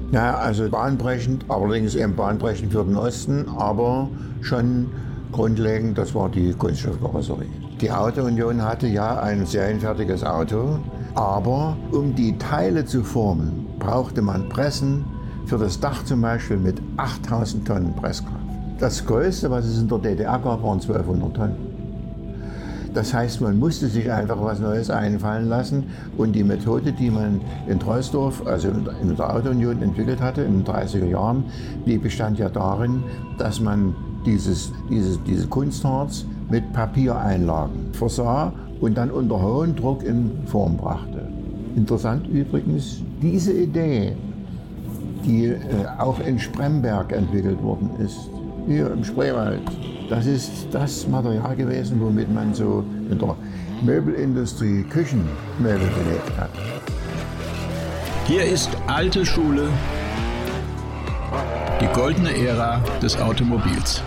Ja, also bahnbrechend, allerdings eben bahnbrechend für den Osten, aber schon grundlegend, das war die Kunststoffkarosserie. Die Auto-Union hatte ja ein serienfertiges Auto, aber um die Teile zu formen, brauchte man Pressen für das Dach zum Beispiel mit 8000 Tonnen Presskraft. Das Größte, was es in der DDR gab, waren 1200 Tonnen. Das heißt, man musste sich einfach was Neues einfallen lassen und die Methode, die man in Troisdorf, also in der Auto-Union entwickelt hatte in den 30er Jahren, die bestand ja darin, dass man diese Kunstharz mit Papiereinlagen versah und dann unter hohem Druck in Form brachte. Interessant übrigens, diese Idee, die auch in Spremberg entwickelt worden ist, hier im Spreewald. Das ist das Material gewesen, womit man so in der Möbelindustrie Küchenmöbel belegt hat. Hier ist alte Schule, die goldene Ära des Automobils.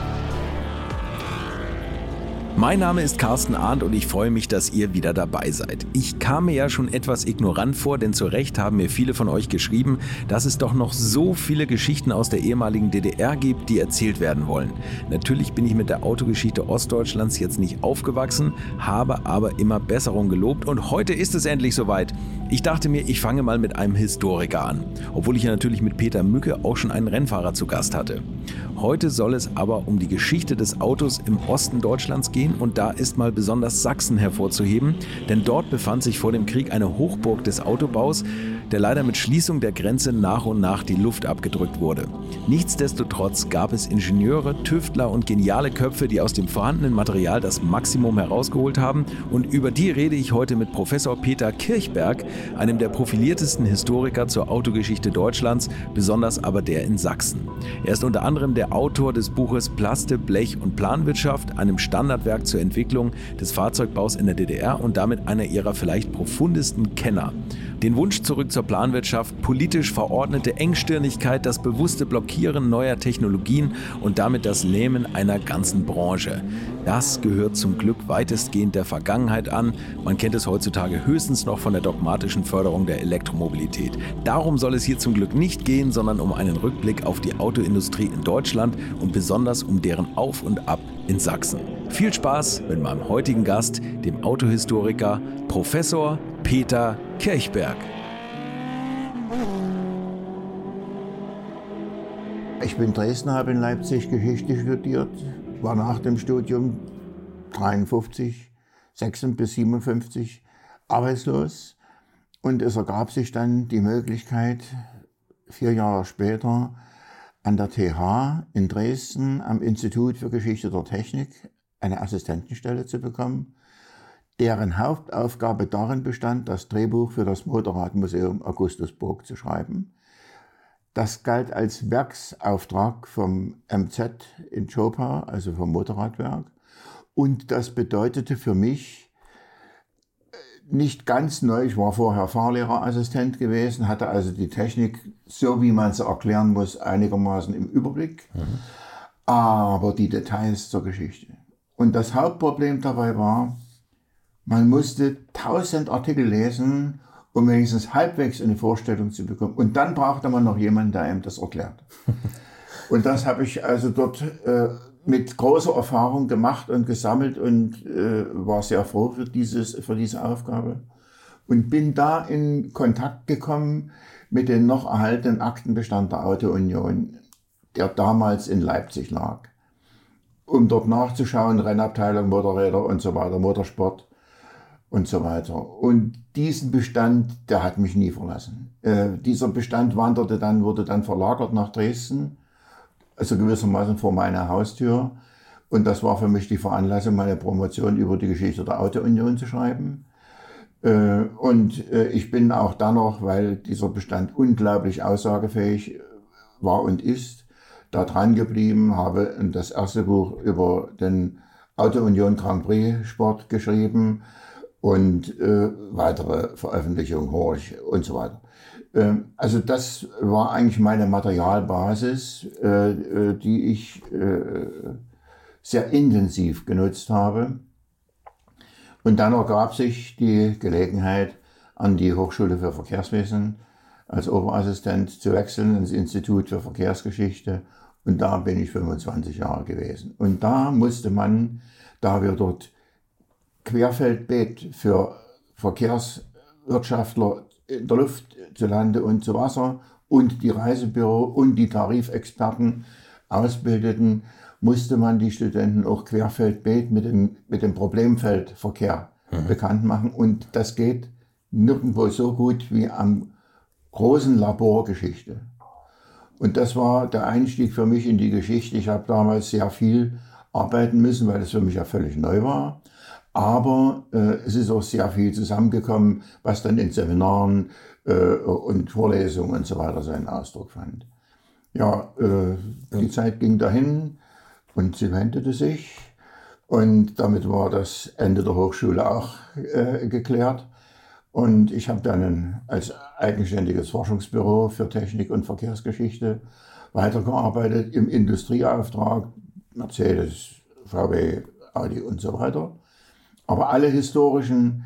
Mein Name ist Carsten Arndt und ich freue mich, dass ihr wieder dabei seid. Ich kam mir ja schon etwas ignorant vor, denn zu Recht haben mir viele von euch geschrieben, dass es doch noch so viele Geschichten aus der ehemaligen DDR gibt, die erzählt werden wollen. Natürlich bin ich mit der Autogeschichte Ostdeutschlands jetzt nicht aufgewachsen, habe aber immer Besserung gelobt und heute ist es endlich soweit. Ich dachte mir, ich fange mal mit einem Historiker an, obwohl ich ja natürlich mit Peter Mücke auch schon einen Rennfahrer zu Gast hatte. Heute soll es aber um die Geschichte des Autos im Osten Deutschlands gehen und da ist mal besonders Sachsen hervorzuheben, denn dort befand sich vor dem Krieg eine Hochburg des Autobaus, der leider mit Schließung der Grenze nach und nach die Luft abgedrückt wurde. Nichtsdestotrotz gab es Ingenieure, Tüftler und geniale Köpfe, die aus dem vorhandenen Material das Maximum herausgeholt haben und über die rede ich heute mit Professor Peter Kirchberg, einem der profiliertesten Historiker zur Autogeschichte Deutschlands, besonders aber der in Sachsen. Er ist unter anderem der Autor des Buches Plaste, Blech und Planwirtschaft, einem Standardwerk zur Entwicklung des Fahrzeugbaus in der DDR und damit einer ihrer vielleicht profundesten Kenner. Den Wunsch zurück zur Planwirtschaft, politisch verordnete Engstirnigkeit, das bewusste Blockieren neuer Technologien und damit das Lähmen einer ganzen Branche. Das gehört zum Glück weitestgehend der Vergangenheit an. Man kennt es heutzutage höchstens noch von der dogmatischen Förderung der Elektromobilität. Darum soll es hier zum Glück nicht gehen, sondern um einen Rückblick auf die Autoindustrie in Deutschland und besonders um deren Auf und Ab in Sachsen. Viel Spaß mit meinem heutigen Gast, dem Autohistoriker Professor Peter Kirchberg. Ich bin Dresdner, habe in Leipzig Geschichte studiert, war nach dem Studium 53, 56 bis 57 arbeitslos und es ergab sich dann die Möglichkeit, 4 Jahre später an der TH in Dresden am Institut für Geschichte der Technik eine Assistentenstelle zu bekommen, deren Hauptaufgabe darin bestand, das Drehbuch für das Motorradmuseum Augustusburg zu schreiben. Das galt als Werksauftrag vom MZ in Chopin, also vom Motorradwerk. Und das bedeutete für mich nicht ganz neu. Ich war vorher Fahrlehrerassistent gewesen, hatte also die Technik, so wie man sie erklären muss, einigermaßen im Überblick. Aber die Details zur Geschichte. Und das Hauptproblem dabei war, man musste 1000 Artikel lesen, um wenigstens halbwegs eine Vorstellung zu bekommen. Und dann brauchte man noch jemanden, der einem das erklärt. Und das habe ich also dort mit großer Erfahrung gemacht und gesammelt und war sehr froh für diese Aufgabe. Und bin da in Kontakt gekommen mit dem noch erhaltenen Aktenbestand der Auto-Union, der damals in Leipzig lag. Um dort nachzuschauen, Rennabteilung, Motorräder und so weiter, Motorsport und so weiter. Und diesen Bestand, der hat mich nie verlassen. Dieser Bestand wurde dann verlagert nach Dresden, also gewissermaßen vor meiner Haustür. Und das war für mich die Veranlassung, meine Promotion über die Geschichte der Auto-Union zu schreiben. Ich bin auch dann noch, weil dieser Bestand unglaublich aussagefähig war und ist, da dran geblieben, habe das erste Buch über den Auto-Union Grand Prix Sport geschrieben und weitere Veröffentlichungen, Horch und so weiter. Also das war eigentlich meine Materialbasis, die ich sehr intensiv genutzt habe. Und dann ergab sich die Gelegenheit, an die Hochschule für Verkehrswesen als Oberassistent zu wechseln ins Institut für Verkehrsgeschichte. Und da bin ich 25 Jahre gewesen. Und da musste man, da wir dort Querfeldbeet für Verkehrswirtschaftler in der Luft, zu Lande und zu Wasser und die Reisebüro und die Tarifexperten ausbildeten, musste man die Studenten auch Querfeldbeet mit dem Problemfeldverkehr bekannt machen. Und das geht nirgendwo so gut wie am großen Labor Geschichte. Und das war der Einstieg für mich in die Geschichte. Ich habe damals sehr viel arbeiten müssen, weil das für mich ja völlig neu war. Aber es ist auch sehr viel zusammengekommen, was dann in Seminaren und Vorlesungen und so weiter seinen Ausdruck fand. Ja, die Zeit ging dahin und sie wendete sich. Und damit war das Ende der Hochschule auch geklärt. Und ich habe dann als eigenständiges Forschungsbüro für Technik und Verkehrsgeschichte weitergearbeitet im Industrieauftrag, Mercedes, VW, Audi und so weiter. Aber alles historische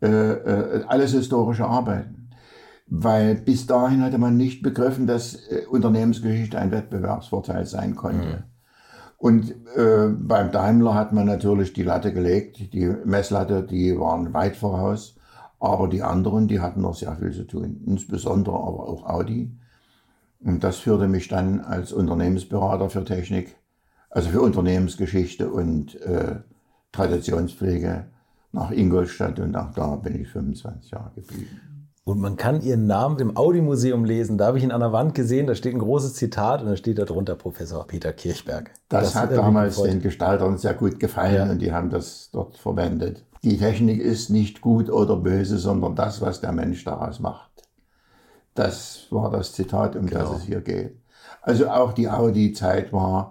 Arbeiten. Weil bis dahin hatte man nicht begriffen, dass Unternehmensgeschichte ein Wettbewerbsvorteil sein konnte. Und beim Daimler hat man natürlich die Latte gelegt, die Messlatte, die waren weit voraus. Aber die anderen, die hatten noch sehr viel zu tun, insbesondere aber auch Audi. Und das führte mich dann als Unternehmensberater für Technik, also für Unternehmensgeschichte und Traditionspflege nach Ingolstadt, und auch da bin ich 25 Jahre geblieben. Und man kann Ihren Namen im Audi-Museum lesen. Da habe ich ihn an der Wand gesehen, da steht ein großes Zitat und da steht da drunter Professor Peter Kirchberg. Das hat damals den Gestaltern sehr gut gefallen, und die haben das dort verwendet. Die Technik ist nicht gut oder böse, sondern das, was der Mensch daraus macht. Das war das Zitat, um das es hier geht. Also auch die Audi-Zeit war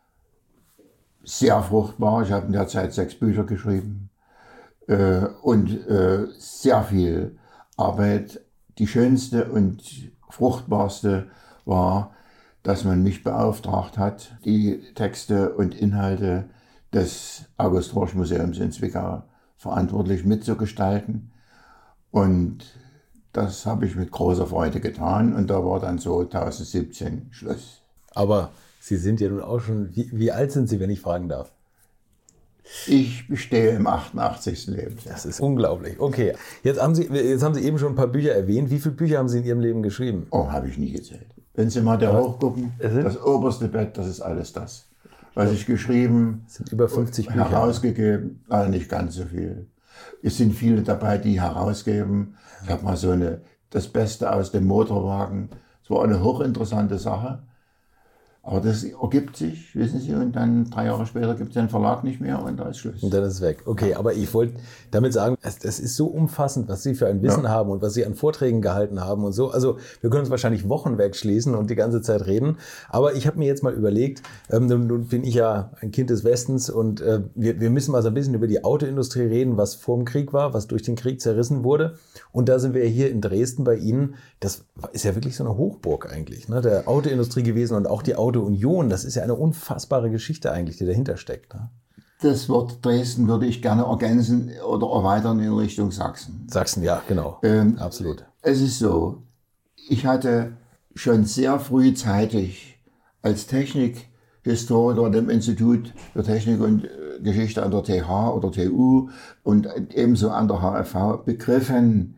sehr fruchtbar. Ich habe in der Zeit 6 Bücher geschrieben und sehr viel Arbeit. Die schönste und fruchtbarste war, dass man mich beauftragt hat, die Texte und Inhalte des August-Horch-Museums in Zwickau verantwortlich mitzugestalten. Und das habe ich mit großer Freude getan. Und da war dann so 2017 Schluss. Aber Sie sind ja nun auch schon, wie alt sind Sie, wenn ich fragen darf? Ich stehe im 88. Lebensjahr. Das ist unglaublich. Okay, jetzt haben Sie eben schon ein paar Bücher erwähnt. Wie viele Bücher haben Sie in Ihrem Leben geschrieben? Oh, habe ich nie gezählt. Wenn Sie mal da hochgucken, das oberste Bett, das ist alles das. Was ich geschrieben, es sind über 50 Bücher. Herausgegeben, nicht ganz so viel. Es sind viele dabei, die herausgeben. Ich habe mal das Beste aus dem Motorwagen. Es war eine hochinteressante Sache. Aber das ergibt sich, wissen Sie, und dann 3 Jahre später gibt es den Verlag nicht mehr und da ist Schluss. Und dann ist es weg. Okay, aber ich wollte damit sagen, es ist so umfassend, was Sie für ein Wissen haben und was Sie an Vorträgen gehalten haben und so. Also wir können uns wahrscheinlich Wochen wegschließen und die ganze Zeit reden. Aber ich habe mir jetzt mal überlegt, nun bin ich ja ein Kind des Westens und wir müssen mal so ein bisschen über die Autoindustrie reden, was vor dem Krieg war, was durch den Krieg zerrissen wurde. Und da sind wir hier in Dresden bei Ihnen. Das ist ja wirklich so eine Hochburg eigentlich, ne, der Autoindustrie gewesen und auch die Autounion. Das ist ja eine unfassbare Geschichte eigentlich, die dahinter steckt. Ne? Das Wort Dresden würde ich gerne ergänzen oder erweitern in Richtung Sachsen. Sachsen, ja, genau. Absolut. Es ist so, ich hatte schon sehr frühzeitig als Technikhistoriker im Institut für Technik und Geschichte an der TH oder TU und ebenso an der HFV begriffen,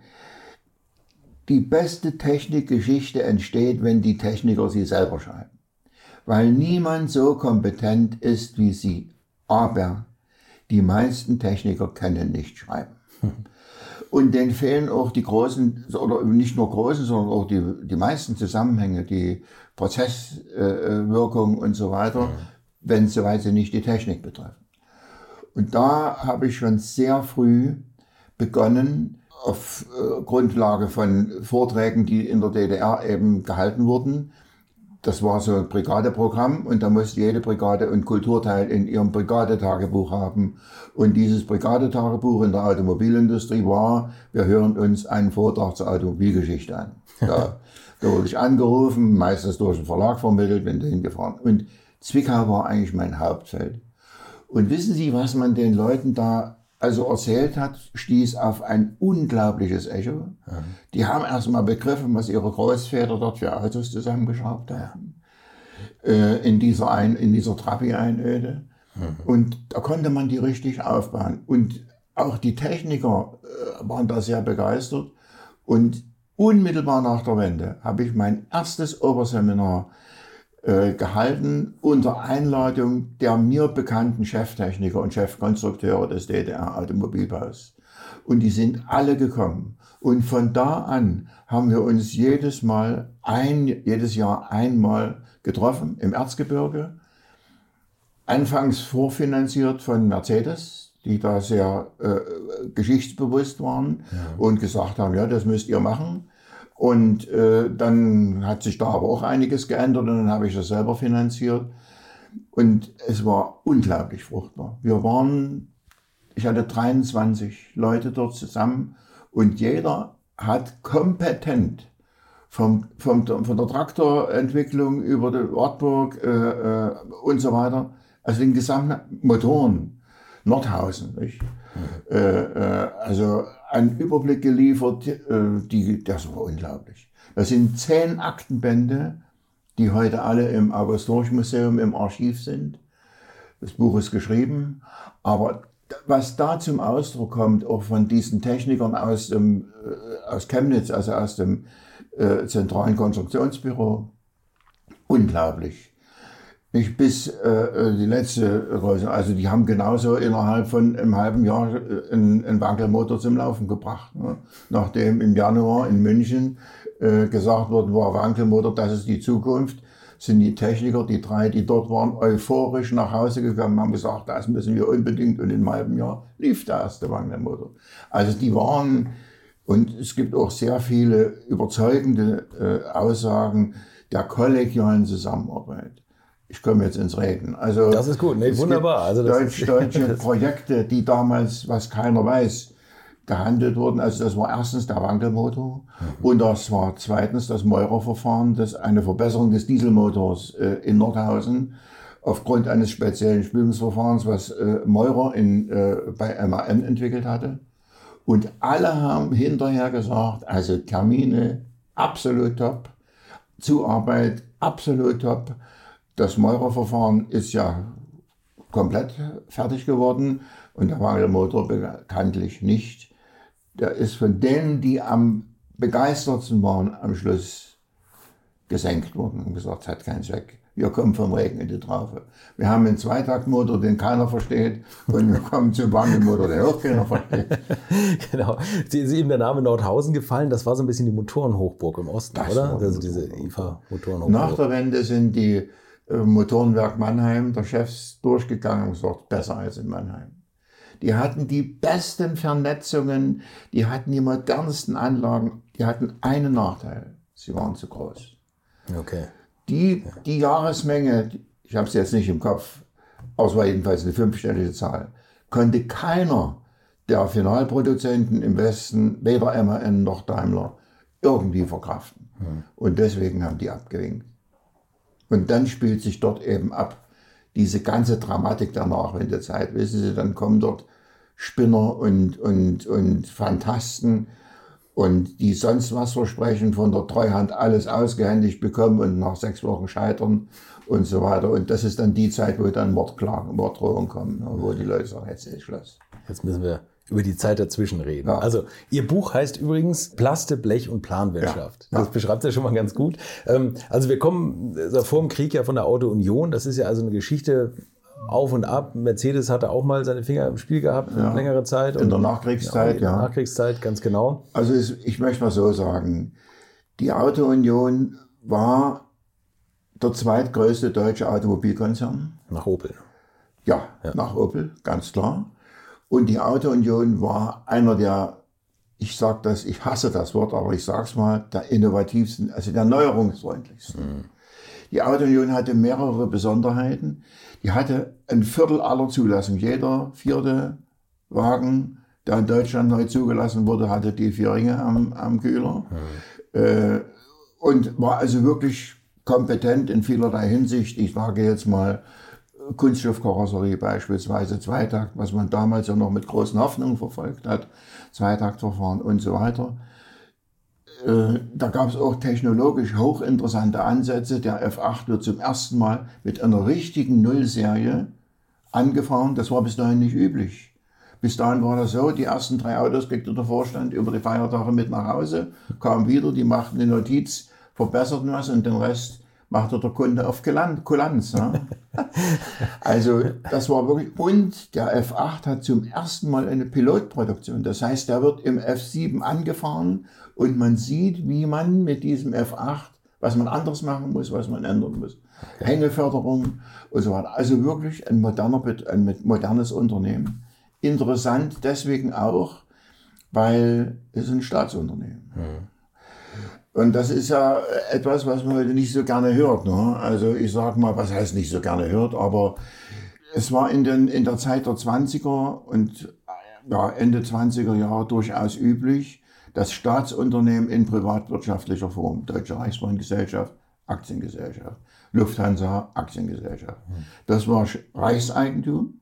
die beste Technikgeschichte entsteht, wenn die Techniker sie selber schreiben. Weil niemand so kompetent ist wie sie. Aber die meisten Techniker können nicht schreiben. Und denen fehlen auch die großen, oder nicht nur großen, sondern auch die meisten Zusammenhänge, die Prozesswirkung und so weiter, soweit sie nicht die Technik betreffen. Und da habe ich schon sehr früh begonnen, auf Grundlage von Vorträgen, die in der DDR eben gehalten wurden. Das war so ein Brigadeprogramm und da musste jede Brigade und Kulturteil in ihrem Brigadetagebuch haben. Und dieses Brigadetagebuch in der Automobilindustrie war, wir hören uns einen Vortrag zur Automobilgeschichte an. Da wurde ich angerufen, meistens durch den Verlag vermittelt, bin dahin gefahren. Und Zwickau war eigentlich mein Hauptfeld. Und wissen Sie, was man den Leuten da also erzählt hat, stieß auf ein unglaubliches Echo. Die haben erst mal begriffen, was ihre Großväter dort für Autos zusammengeschraubt haben. In dieser Trabi-Einöde. Und da konnte man die richtig aufbauen. Und auch die Techniker waren da sehr begeistert. Und unmittelbar nach der Wende habe ich mein erstes Oberseminar gehalten unter Einladung der mir bekannten Cheftechniker und Chefkonstrukteure des DDR-Automobilbaus. Und die sind alle gekommen. Und von da an haben wir uns jedes Jahr einmal getroffen im Erzgebirge. Anfangs vorfinanziert von Mercedes, die da sehr geschichtsbewusst waren und gesagt haben, ja, das müsst ihr machen. Und dann hat sich da aber auch einiges geändert und dann habe ich das selber finanziert. Und es war unglaublich fruchtbar. Ich hatte 23 Leute dort zusammen und jeder hat kompetent von der Traktorentwicklung über die Wartburg und so weiter, also den gesamten Motoren, Nordhausen, nicht? Also einen Überblick geliefert, das war unglaublich. Das sind 10 Aktenbände, die heute alle im August-Horch-Museum im Archiv sind. Das Buch ist geschrieben, aber was da zum Ausdruck kommt, auch von diesen Technikern aus Chemnitz, also aus dem zentralen Konstruktionsbüro, unglaublich. Nicht bis die letzte, also die haben genauso innerhalb von einem halben Jahr einen Wankelmotor zum Laufen gebracht. Ne? Nachdem im Januar in München gesagt wurde, war Wankelmotor, das ist die Zukunft, sind die Techniker, die 3, die dort waren, euphorisch nach Hause gekommen, haben gesagt, das müssen wir unbedingt, und in einem halben Jahr lief der erste Wankelmotor. Also die waren, und es gibt auch sehr viele überzeugende Aussagen der kollegialen Zusammenarbeit. Ich komme jetzt ins Reden. Also das ist gut, nee, wunderbar. Also deutsche Projekte, die damals, was keiner weiß, gehandelt wurden. Also das war erstens der Wankelmotor und das war zweitens das Meurer-Verfahren, das eine Verbesserung des Dieselmotors in Nordhausen aufgrund eines speziellen Spülungsverfahrens, was Meurer bei MAN entwickelt hatte. Und alle haben hinterher gesagt, also Termine absolut top, Zuarbeit absolut top. Das Meurer-Verfahren ist ja komplett fertig geworden und der Wankelmotor bekanntlich nicht. Der ist von denen, die am begeistertsten waren, am Schluss gesenkt worden und gesagt, es hat keinen Zweck. Wir kommen vom Regen in die Traufe. Wir haben einen Zweitaktmotor, den keiner versteht, und wir kommen zum Wankelmotor, den auch keiner versteht. Genau. Sie ist eben der Name Nordhausen gefallen. Das war so ein bisschen die Motorenhochburg im Osten, oder? Also diese IFA-Motorenhochburg. Nach der Wende sind die Motorenwerk Mannheim der Chefs durchgegangen und gesagt, besser als in Mannheim. Die hatten die besten Vernetzungen, die hatten die modernsten Anlagen, die hatten einen Nachteil, sie waren zu groß. Okay. Die Jahresmenge, ich habe es jetzt nicht im Kopf, aber es war jedenfalls eine 5-stellige Zahl, konnte keiner der Finalproduzenten im Westen, weder MAN noch Daimler, irgendwie verkraften. Und deswegen haben die abgewinkt. Und dann spielt sich dort eben ab diese ganze Dramatik der Nachwendezeit. Wissen Sie, dann kommen dort Spinner und Phantasten und die sonst was versprechen, von der Treuhand alles ausgehändigt bekommen und nach 6 Wochen scheitern und so weiter. Und das ist dann die Zeit, wo dann Morddrohungen kommen, wo die Leute sagen, jetzt ist Schluss. Jetzt müssen wir über die Zeit dazwischen reden. Ja. Also Ihr Buch heißt übrigens Plaste, Blech und Planwirtschaft. Ja. Das beschreibt ja schon mal ganz gut. Also wir kommen vor dem Krieg ja von der Auto Union. Das ist ja also eine Geschichte auf und ab. Mercedes hatte auch mal seine Finger im Spiel gehabt, längere Zeit. In der Nachkriegszeit, in der Nachkriegszeit, ganz genau. Also ich möchte mal so sagen, die Auto Union war der zweitgrößte deutsche Automobilkonzern. Nach Opel. Ja, nach Opel, ganz klar. Und die Auto Union war einer der, ich hasse das Wort, aber ich sage es mal, der innovativsten, also der neuerungsfreundlichsten. Die Auto Union hatte mehrere Besonderheiten. Die hatte ein Viertel aller Zulassungen. Jeder 4. Wagen, der in Deutschland neu zugelassen wurde, hatte die 4 Ringe am Kühler. Und war also wirklich kompetent in vielerlei Hinsicht. Ich sage jetzt mal Kunststoffkarosserie beispielsweise, Zweitakt, was man damals ja noch mit großen Hoffnungen verfolgt hat, Zweitaktverfahren und so weiter. Da gab es auch technologisch hochinteressante Ansätze. Der F8 wird zum ersten Mal mit einer richtigen Nullserie angefahren. Das war bis dahin nicht üblich. Bis dahin war das so, die ersten 3 Autos kriegte der Vorstand über die Feiertage mit nach Hause, kamen wieder, die machten eine Notiz, verbesserten was und den Rest machte der Kunde auf Kulanz. Ne? Also das war wirklich, und der F8 hat zum ersten Mal eine Pilotproduktion. Das heißt, der wird im F7 angefahren und man sieht, wie man mit diesem F8, was man anders machen muss, was man ändern muss. Okay. Hängeförderung und so weiter. Also wirklich ein modernes Unternehmen. Interessant deswegen auch, weil es ein Staatsunternehmen ist. Und das ist ja etwas, was man heute nicht so gerne hört. Ne? Also ich sage mal, was heißt nicht so gerne hört, aber es war in der Zeit der 20er und ja, Ende 20er Jahre durchaus üblich, dass Staatsunternehmen in privatwirtschaftlicher Form, Deutsche Reichsbahngesellschaft, Aktiengesellschaft, Lufthansa, Aktiengesellschaft. Das war Reichseigentum,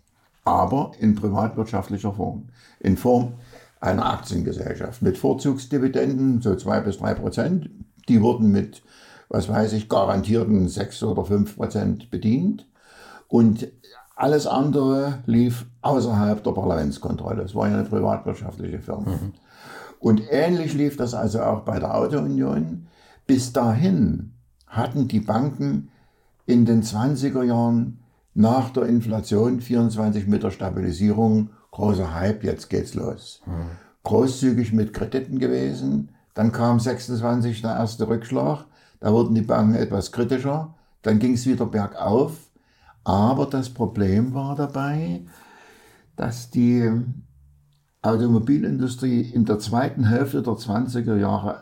aber in privatwirtschaftlicher Form, in Form einer Aktiengesellschaft mit Vorzugsdividenden, so 2-3%. Die wurden mit, was weiß ich, garantierten 6 oder 5% bedient. Und alles andere lief außerhalb der Parlamentskontrolle. Es war ja eine privatwirtschaftliche Firma. Und ähnlich lief das also auch bei der Auto-Union. Bis dahin hatten die Banken in den 20er Jahren nach der Inflation 24 mit der Stabilisierung, großer Hype, jetzt geht's los. Großzügig mit Krediten gewesen, dann kam 26 der erste Rückschlag, da wurden die Banken etwas kritischer, dann ging es wieder bergauf, aber das Problem war dabei, dass die Automobilindustrie in der zweiten Hälfte der 20er Jahre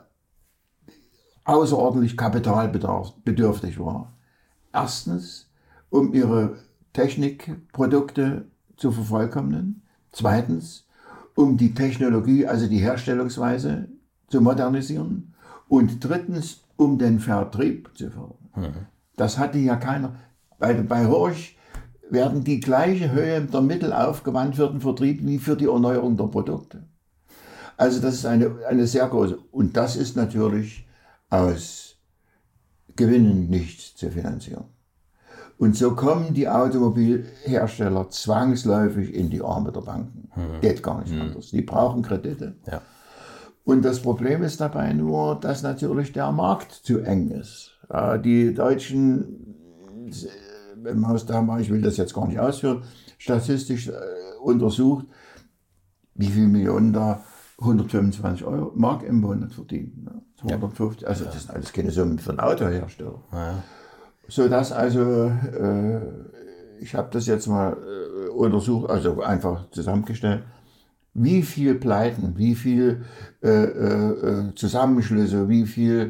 außerordentlich kapitalbedürftig war. Erstens, um ihre Technikprodukte zu vervollkommnen. Zweitens, um die Technologie, also die Herstellungsweise zu modernisieren. Und drittens, um den Vertrieb zu fördern. Das hatte ja keiner. Bei Horch werden die gleiche Höhe der Mittel aufgewandt für den Vertrieb wie für die Erneuerung der Produkte. Also das ist eine sehr große. Und das ist natürlich aus Gewinnen nicht zu finanzieren. Und so kommen die Automobilhersteller zwangsläufig in die Arme der Banken. Geht gar nicht anders. Die brauchen Kredite. Ja. Und das Problem ist dabei nur, dass natürlich der Markt zu eng ist. Die Deutschen, wenn man es da mal, ich will das jetzt gar nicht ausführen, statistisch untersucht, wie viele Millionen da 125 Mark im Monat verdienen. 250, also das sind alles keine Summen für einen Autohersteller. Ja. Sodass also, ich habe das jetzt mal untersucht, also einfach zusammengestellt, wie viel Pleiten, wie viel Zusammenschlüsse, wie viel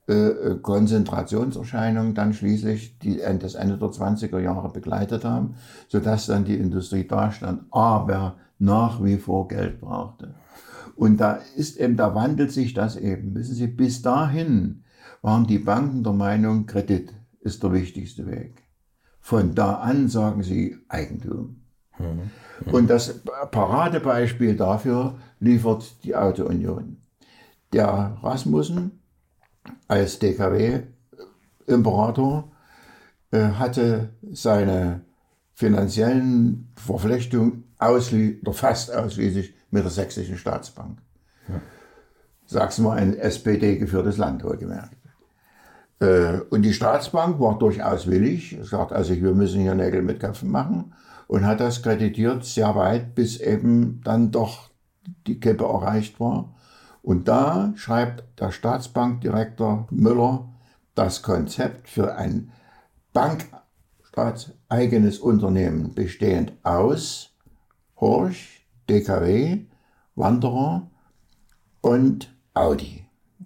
Konzentrationserscheinungen dann schließlich das Ende der 20er Jahre begleitet haben, sodass dann die Industrie dastand, aber nach wie vor Geld brauchte. Und da wandelt sich das eben. Wissen Sie, bis dahin waren die Banken der Meinung, Kredit ist der wichtigste Weg. Von da an sagen sie Eigentum. Und das Paradebeispiel dafür liefert die Auto-Union. Der Rasmussen als DKW-Imperator hatte seine finanziellen Verflechtungen fast ausschließlich mit der Sächsischen Staatsbank. Sachsen war ein SPD-geführtes Land, wohlgemerkt. Und die Staatsbank war durchaus willig, sagt also, wir müssen hier Nägel mit Köpfen machen, und hat das kreditiert sehr weit, bis eben dann doch die Kippe erreicht war. Und da schreibt der Staatsbankdirektor Müller das Konzept für ein bankstaatseigenes Unternehmen bestehend aus Horch, DKW, Wanderer und Audi.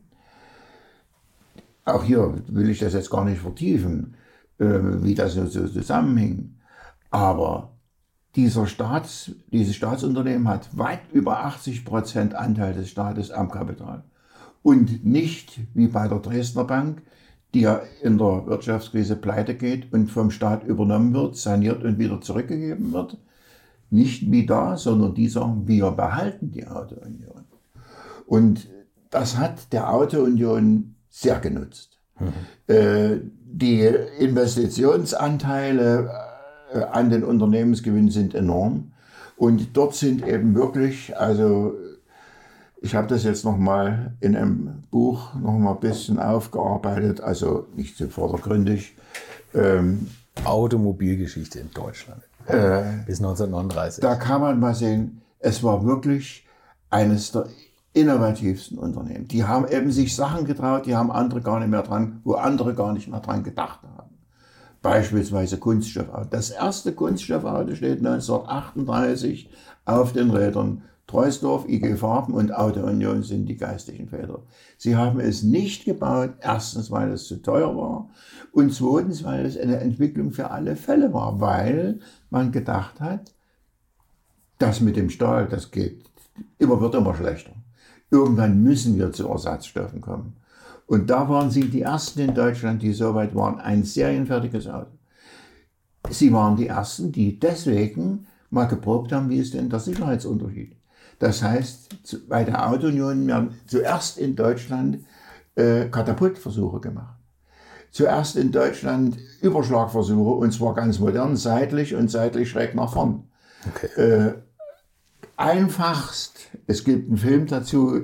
Auch hier will ich das jetzt gar nicht vertiefen, wie das so zusammenhing. Aber dieses Staatsunternehmen hat weit über 80% Anteil des Staates am Kapital. Und nicht wie bei der Dresdner Bank, die ja in der Wirtschaftskrise pleite geht und vom Staat übernommen wird, saniert und wieder zurückgegeben wird. Nicht wie da, sondern die sagen, wir behalten die Auto-Union. Und das hat der Auto-Union sehr genutzt. Die Investitionsanteile an den Unternehmensgewinn sind enorm. Und dort sind eben wirklich, also ich habe das jetzt nochmal in einem Buch nochmal ein bisschen aufgearbeitet, also nicht so vordergründig. Automobilgeschichte in Deutschland bis 1939. Da kann man mal sehen, es war wirklich eines der innovativsten Unternehmen. Die haben eben sich Sachen getraut, die haben andere gar nicht mehr dran, wo andere gar nicht mehr dran gedacht haben. Beispielsweise Kunststoffauto. Das erste Kunststoffauto steht 1938 auf den Rädern. Treusdorf, IG Farben und Auto-Union sind die geistigen Väter. Sie haben es nicht gebaut, erstens, weil es zu teuer war und zweitens, weil es eine Entwicklung für alle Fälle war, weil man gedacht hat, das mit dem Stahl, das wird immer schlechter. Irgendwann müssen wir zu Ersatzstoffen kommen. Und da waren sie die Ersten in Deutschland, die so weit waren, ein serienfertiges Auto. Sie waren die Ersten, die deswegen mal geprobt haben, wie ist denn der Sicherheitsunterschied. Das heißt, bei der Auto-Union werden zuerst in Deutschland Katapultversuche gemacht. Zuerst in Deutschland Überschlagversuche, und zwar ganz modern, seitlich und seitlich schräg nach vorn. Okay. Einfachst, es gibt einen Film dazu,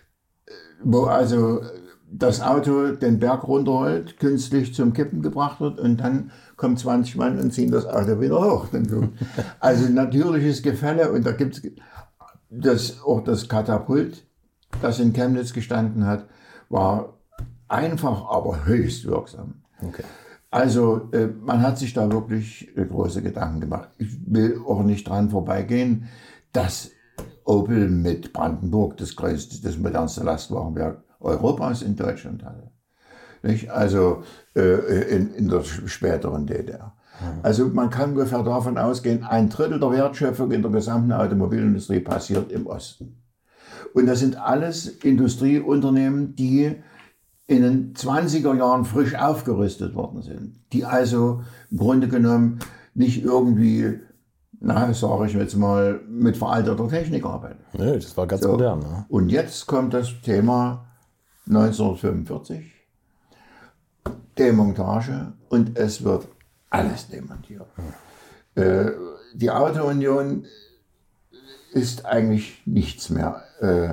wo also das Auto den Berg runterrollt, künstlich zum Kippen gebracht wird und dann kommen 20 Mann und ziehen das Auto wieder hoch. Also natürliches Gefälle, und da gibt es auch das Katapult, das in Chemnitz gestanden hat, war einfach, aber höchst wirksam. Okay. Also man hat sich da wirklich große Gedanken gemacht. Ich will auch nicht dran vorbeigehen, dass Opel mit Brandenburg das modernste Lastwagenwerk Europas in Deutschland hatte. Nicht? Also in der späteren DDR. Also man kann ungefähr davon ausgehen, 1/3 der Wertschöpfung in der gesamten Automobilindustrie passiert im Osten. Und das sind alles Industrieunternehmen, die in den 20er Jahren frisch aufgerüstet worden sind. Die also im Grunde genommen nicht irgendwie, sage ich jetzt mal, mit veralteter Technik arbeiten. Nee, das war ganz modern. Ne? Und jetzt kommt das Thema 1945, Demontage, und es wird alles demontiert. Die Auto-Union ist eigentlich nichts mehr.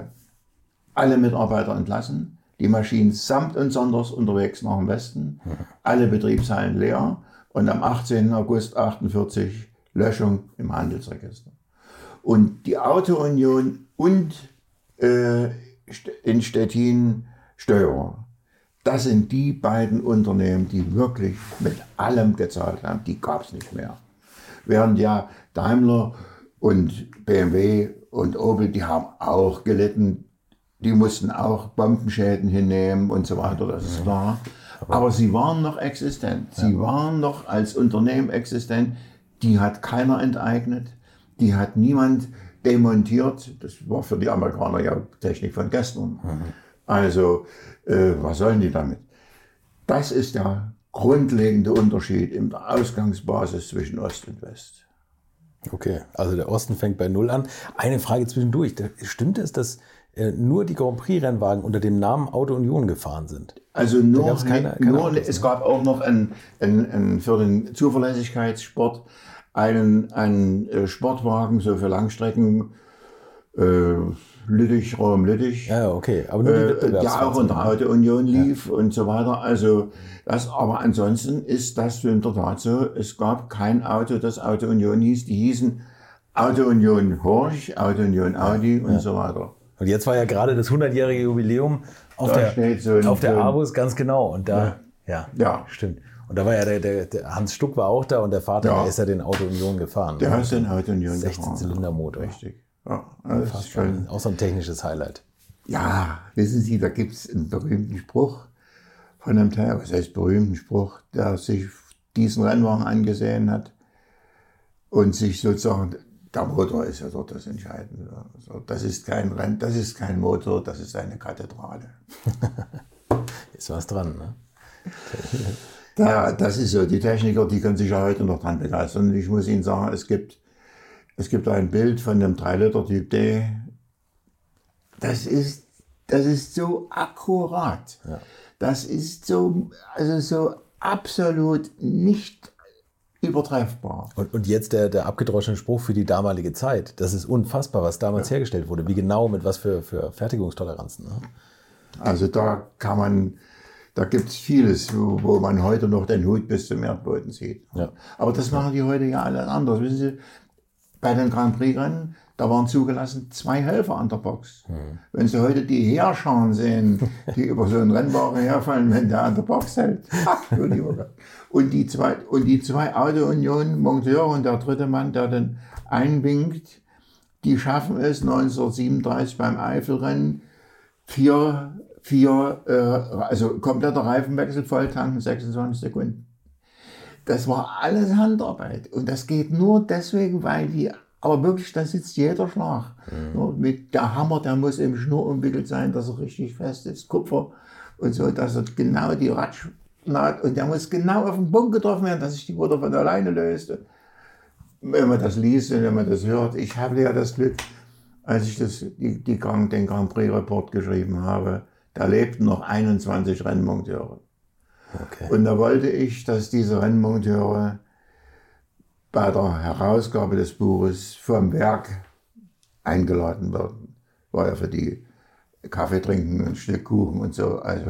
Alle Mitarbeiter entlassen, die Maschinen samt und sonders unterwegs nach dem Westen, alle Betriebshallen leer und am 18. August 1948 Löschung im Handelsregister. Und die Auto-Union und in Stettin Steurer, das sind die beiden Unternehmen, die wirklich mit allem gezahlt haben. Die gab es nicht mehr. Während ja Daimler und BMW und Opel, die haben auch gelitten. Die mussten auch Bombenschäden hinnehmen und so weiter, das ist klar. Aber sie waren noch existent. Sie waren noch als Unternehmen existent. Die hat keiner enteignet. Die hat niemand demontiert. Das war für die Amerikaner ja Technik von gestern. Also, was sollen die damit? Das ist der grundlegende Unterschied in der Ausgangsbasis zwischen Ost und West. Okay, also der Osten fängt bei Null an. Eine Frage zwischendurch. Stimmt es, dass nur die Grand Prix-Rennwagen unter dem Namen Auto-Union gefahren sind? Also es gab auch noch für den Zuverlässigkeitssport einen Sportwagen, so für Langstrecken, Lüttich, Rom-Lüttich. Ja, okay. Aber nur die der auch unter Auto-Union lief und so weiter. Also aber ansonsten ist das in der Tat so, es gab kein Auto, das Auto-Union hieß. Die hießen Auto-Union Horch, Auto-Union Audi und so weiter. Und jetzt war ja gerade das 100-jährige Jubiläum auf der Abus, ganz genau. Und da, ja, stimmt. Und da war ja der Hans Stuck war auch da und der Vater, der ist ja den Auto-Union gefahren. Der ist den Auto-Union gefahren. 16-Zylinder-Motor. Richtig. Ja, das ist schon auch so ein technisches Highlight. Ja, wissen Sie, da gibt es einen berühmten Spruch von einem Teil, was heißt berühmten Spruch, der sich diesen Rennwagen angesehen hat und sich sozusagen, der Motor ist ja dort das Entscheidende. Also das ist kein Motor, das ist eine Kathedrale. Ist was dran, ne? Das ist so, die Techniker, die können sich ja heute noch dran begeistern. Und ich muss Ihnen sagen, es gibt ein Bild von einem 3-Liter-Typ D, das ist so akkurat. Ja. Das ist so absolut nicht übertreffbar. Und jetzt der abgedroschene Spruch für die damalige Zeit. Das ist unfassbar, was damals hergestellt wurde. Wie genau, mit was für Fertigungstoleranzen. Ne? Also da gibt es vieles, wo man heute noch den Hut bis zum Erdboden sieht. Ja. Aber das machen die heute ja alle anders. Wissen Sie, bei den Grand Prix-Rennen, da waren zugelassen 2 Helfer an der Box. Wenn Sie heute die Heerscharen sehen, die über so einen Rennwagen herfallen, wenn der an der Box hält. Und die zwei Auto-Union-Monteure und der dritte Mann, der dann einwinkt, die schaffen es 1937 beim Eifelrennen, also kompletter Reifenwechsel, Volltanken, 26 Sekunden. Das war alles Handarbeit. Und das geht nur deswegen, weil aber wirklich, da sitzt jeder Schlag. Mit der Hammer, der muss im Schnur umwickelt sein, dass er richtig fest ist. Kupfer und so, dass er genau die Ratschnaht, und der muss genau auf den Punkt getroffen werden, dass sich die Ruder von alleine löst. Wenn man das liest und wenn man das hört, ich habe ja das Glück, als ich den Grand Prix Report geschrieben habe, da lebten noch 21 Rennmonteure. Okay. Und da wollte ich, dass diese Rennmonteure bei der Herausgabe des Buches vom Werk eingeladen werden. War ja für die Kaffee trinken, ein Stück Kuchen und so. Also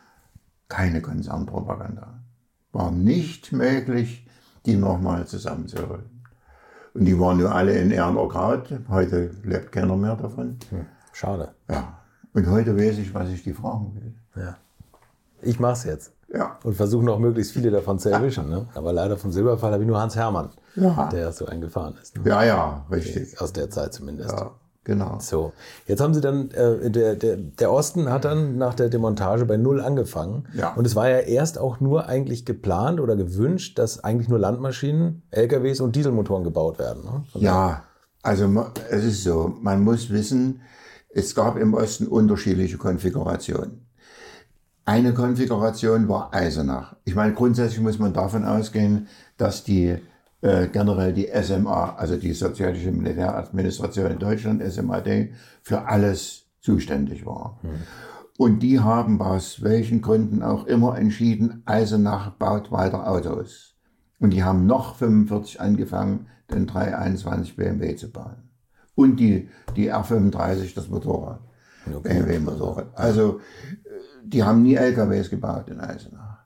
keine Konzernpropaganda. War nicht möglich, die nochmal zusammenzuholen. Und die waren ja alle in Ehrenorkraut. Heute lebt keiner mehr davon. Schade. Ja. Und heute weiß ich, was ich die fragen will. Ja. Ich mach's jetzt. Ja. Und versuche noch möglichst viele davon zu erwischen. Ne? Aber leider vom Silberpfeil habe ich nur Hans Hermann, der so eingefahren ist. Ne? Ja, richtig. Aus der Zeit zumindest. Ja, genau. So, jetzt haben Sie dann, der Osten hat dann nach der Demontage bei 0 angefangen. Ja. Und es war ja erst auch nur eigentlich geplant oder gewünscht, dass eigentlich nur Landmaschinen, LKWs und Dieselmotoren gebaut werden. Ne? Ja, also es ist so, man muss wissen, es gab im Osten unterschiedliche Konfigurationen. Eine Konfiguration war Eisenach. Ich meine, grundsätzlich muss man davon ausgehen, dass generell die SMA, also die Sowjetische Militäradministration in Deutschland, SMAD, für alles zuständig war. Und die haben aus welchen Gründen auch immer entschieden, Eisenach baut weiter Autos. Und die haben noch 45 angefangen, den 321 BMW zu bauen. Und die R35, das Motorrad, BMW-Motorrad. Also die haben nie LKWs gebaut in Eisenach.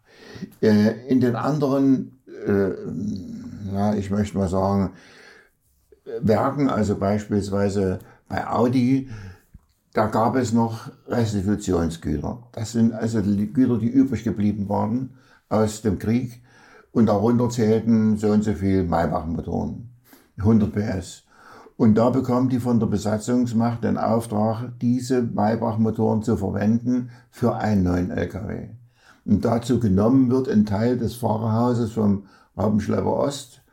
In den anderen, ich möchte mal sagen, Werken, also beispielsweise bei Audi, da gab es noch Restitutionsgüter. Das sind also die Güter, die übrig geblieben waren aus dem Krieg. Und darunter zählten so und so viel Maybach-Motoren, 100 PS. Und da bekommen die von der Besatzungsmacht den Auftrag, diese Maybach-Motoren zu verwenden für einen neuen LKW. Und dazu genommen wird ein Teil des Fahrerhauses vom Raupenschlepper Ost,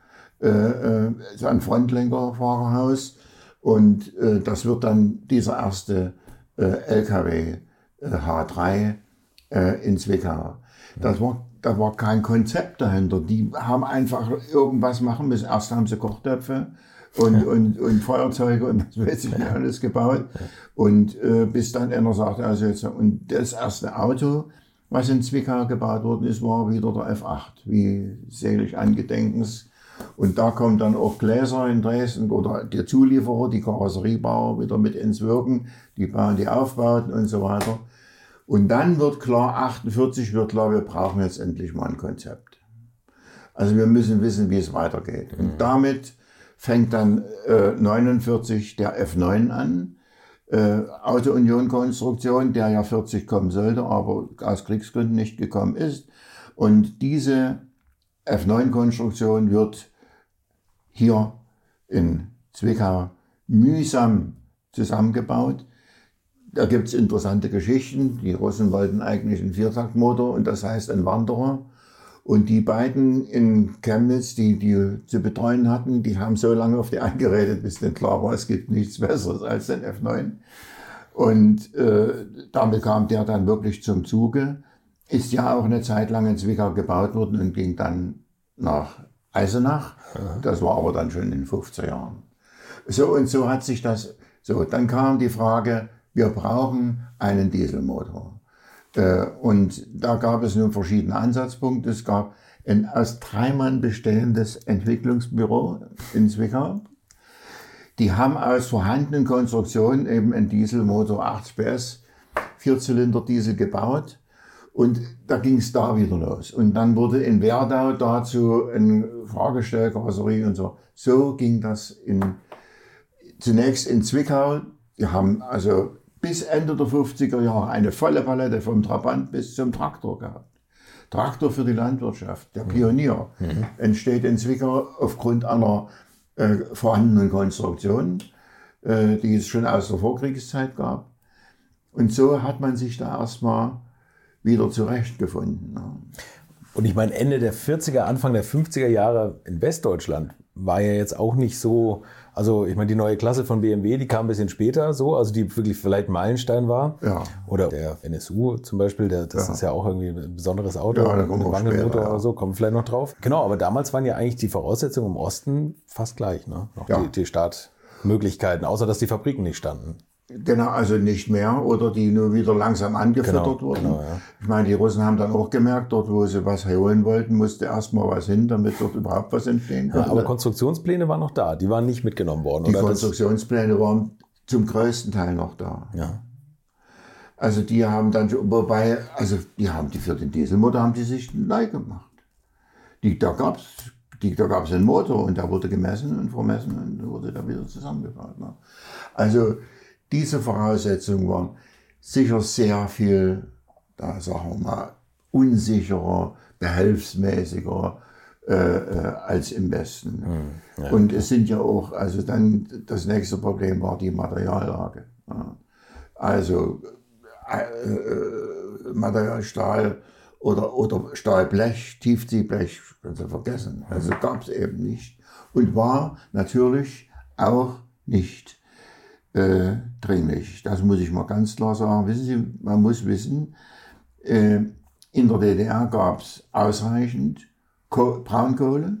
ein Frontlenkerfahrerhaus. Und das wird dann dieser erste LKW H3 in Zwickau. Da war kein Konzept dahinter. Die haben einfach irgendwas machen müssen. Erst haben sie Kochtöpfe und Feuerzeuge und das weiß ich nicht alles gebaut. Und bis dann einer sagte, also jetzt, und das erste Auto, was in Zwickau gebaut worden ist, war wieder der F8, wie selig angedenkens. Und da kommen dann auch Gläser in Dresden oder der Zulieferer, die Karosseriebauer wieder mit ins Wirken, die bauen die Aufbauten und so weiter. Und dann wird klar, 48 wird klar, wir brauchen jetzt endlich mal ein Konzept. Also wir müssen wissen, wie es weitergeht. Und damit fängt dann 49 der F9 an, Auto-Union-Konstruktion, der ja 40 kommen sollte, aber aus Kriegsgründen nicht gekommen ist. Und diese F9-Konstruktion wird hier in Zwickau mühsam zusammengebaut. Da gibt es interessante Geschichten. Die Russen wollten eigentlich einen Viertaktmotor und das heißt ein Wanderer. Und die beiden in Chemnitz, die zu betreuen hatten, die haben so lange auf die eingeredet, bis dann klar war, es gibt nichts Besseres als den F9. Und damit kam der dann wirklich zum Zuge. ist ja auch eine Zeit lang in Zwickau gebaut worden und ging dann nach Eisenach. Das war aber dann schon in den 50er Jahren. So und so hat sich das, so, dann kam die Frage, wir brauchen einen Dieselmotor. Und da gab es nun verschiedene Ansatzpunkte. Es gab ein aus 3 Mann bestehendes Entwicklungsbüro in Zwickau. Die haben aus vorhandenen Konstruktionen eben einen Dieselmotor 80 PS, 4-Zylinder Diesel gebaut. Und da ging es da wieder los. Und dann wurde in Werdau dazu ein Fahrgestell, Karosserie und so. So ging das zunächst in Zwickau. Die haben also bis Ende der 50er Jahre eine volle Palette vom Trabant bis zum Traktor gehabt. Traktor für die Landwirtschaft, der Pionier, entsteht in Zwickau aufgrund einer vorhandenen Konstruktion, die es schon aus der Vorkriegszeit gab. Und so hat man sich da erstmal wieder zurechtgefunden. Und ich meine, Ende der 40er, Anfang der 50er Jahre in Westdeutschland war ja jetzt auch nicht so, also ich meine, die neue Klasse von BMW, die kam ein bisschen später so, also die wirklich vielleicht Meilenstein war. Ja. Oder der NSU zum Beispiel, das ist ja auch irgendwie ein besonderes Auto, ja, ein Wankelmotor oder so, kommen wir vielleicht noch drauf. Genau, aber damals waren ja eigentlich die Voraussetzungen im Osten fast gleich, ne? Noch die Startmöglichkeiten, außer dass die Fabriken nicht standen. Genau, also nicht mehr oder die nur wieder langsam angefüttert wurden. Genau, ja. Ich meine, die Russen haben dann auch gemerkt, dort wo sie was holen wollten, musste erstmal was hin, damit dort überhaupt was entstehen konnte. Ja, aber Konstruktionspläne waren noch da, die waren nicht mitgenommen worden. Die Konstruktionspläne waren zum größten Teil noch da. Ja. Also die haben dann, wobei, also die für den Dieselmotor haben die sich neu gemacht. Da gab's einen Motor und der wurde gemessen und vermessen und wurde da wieder zusammengebaut. Ne? Also diese Voraussetzungen waren sicher sehr viel, da sagen wir mal, unsicherer, behelfsmäßiger als im Westen. Ja. Und es sind ja auch, also dann das nächste Problem war die Materiallage. Ja. Also Materialstahl oder Stahlblech, Tiefziehblech, kannst du vergessen. Also gab es eben nicht. Und war natürlich auch nicht dringlich. Das muss ich mal ganz klar sagen. Wissen Sie, man muss wissen, in der DDR gab es ausreichend Braunkohle,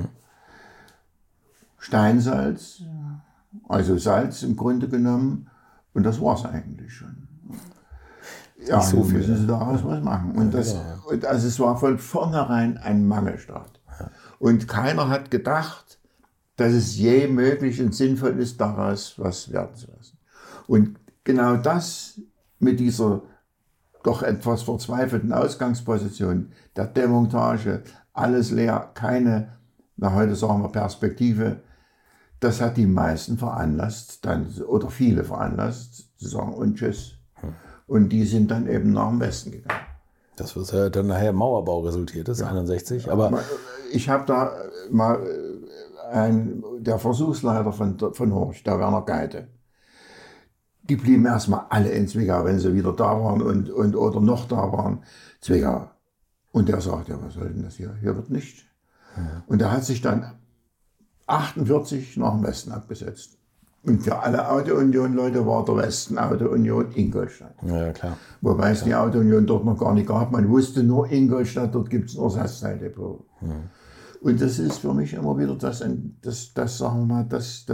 Steinsalz, also Salz im Grunde genommen, und das war es eigentlich schon. Ja, so müssen Sie daraus was machen. Und also es war von vornherein ein Mangelstaat. Und keiner hat gedacht, dass es je möglich und sinnvoll ist, daraus was werden zu lassen. Und genau das mit dieser doch etwas verzweifelten Ausgangsposition, der Demontage, alles leer, keine, heute sagen wir Perspektive, das hat die meisten veranlasst, oder viele veranlasst, zu sagen und tschüss. Und die sind dann eben nach dem Westen gegangen. Das was ja dann nachher Mauerbau resultiert ist, 61. Aber ich habe da mal der Versuchsleiter von Horch, der Werner Geite, die blieben erstmal alle in Zwickau, wenn sie wieder da waren oder noch da waren, Zwickau. Und der sagte, ja, was soll denn das hier? Hier wird nichts. Ja. Und der hat sich dann 48 nach dem Westen abgesetzt. Und für alle Auto-Union-Leute war der Westen Auto-Union Ingolstadt. Ja, klar. Wobei es die Auto-Union dort noch gar nicht gab. Man wusste nur Ingolstadt, dort gibt es ein Ersatzteildepot. Ja. Und das ist für mich immer wieder das sagen wir mal, das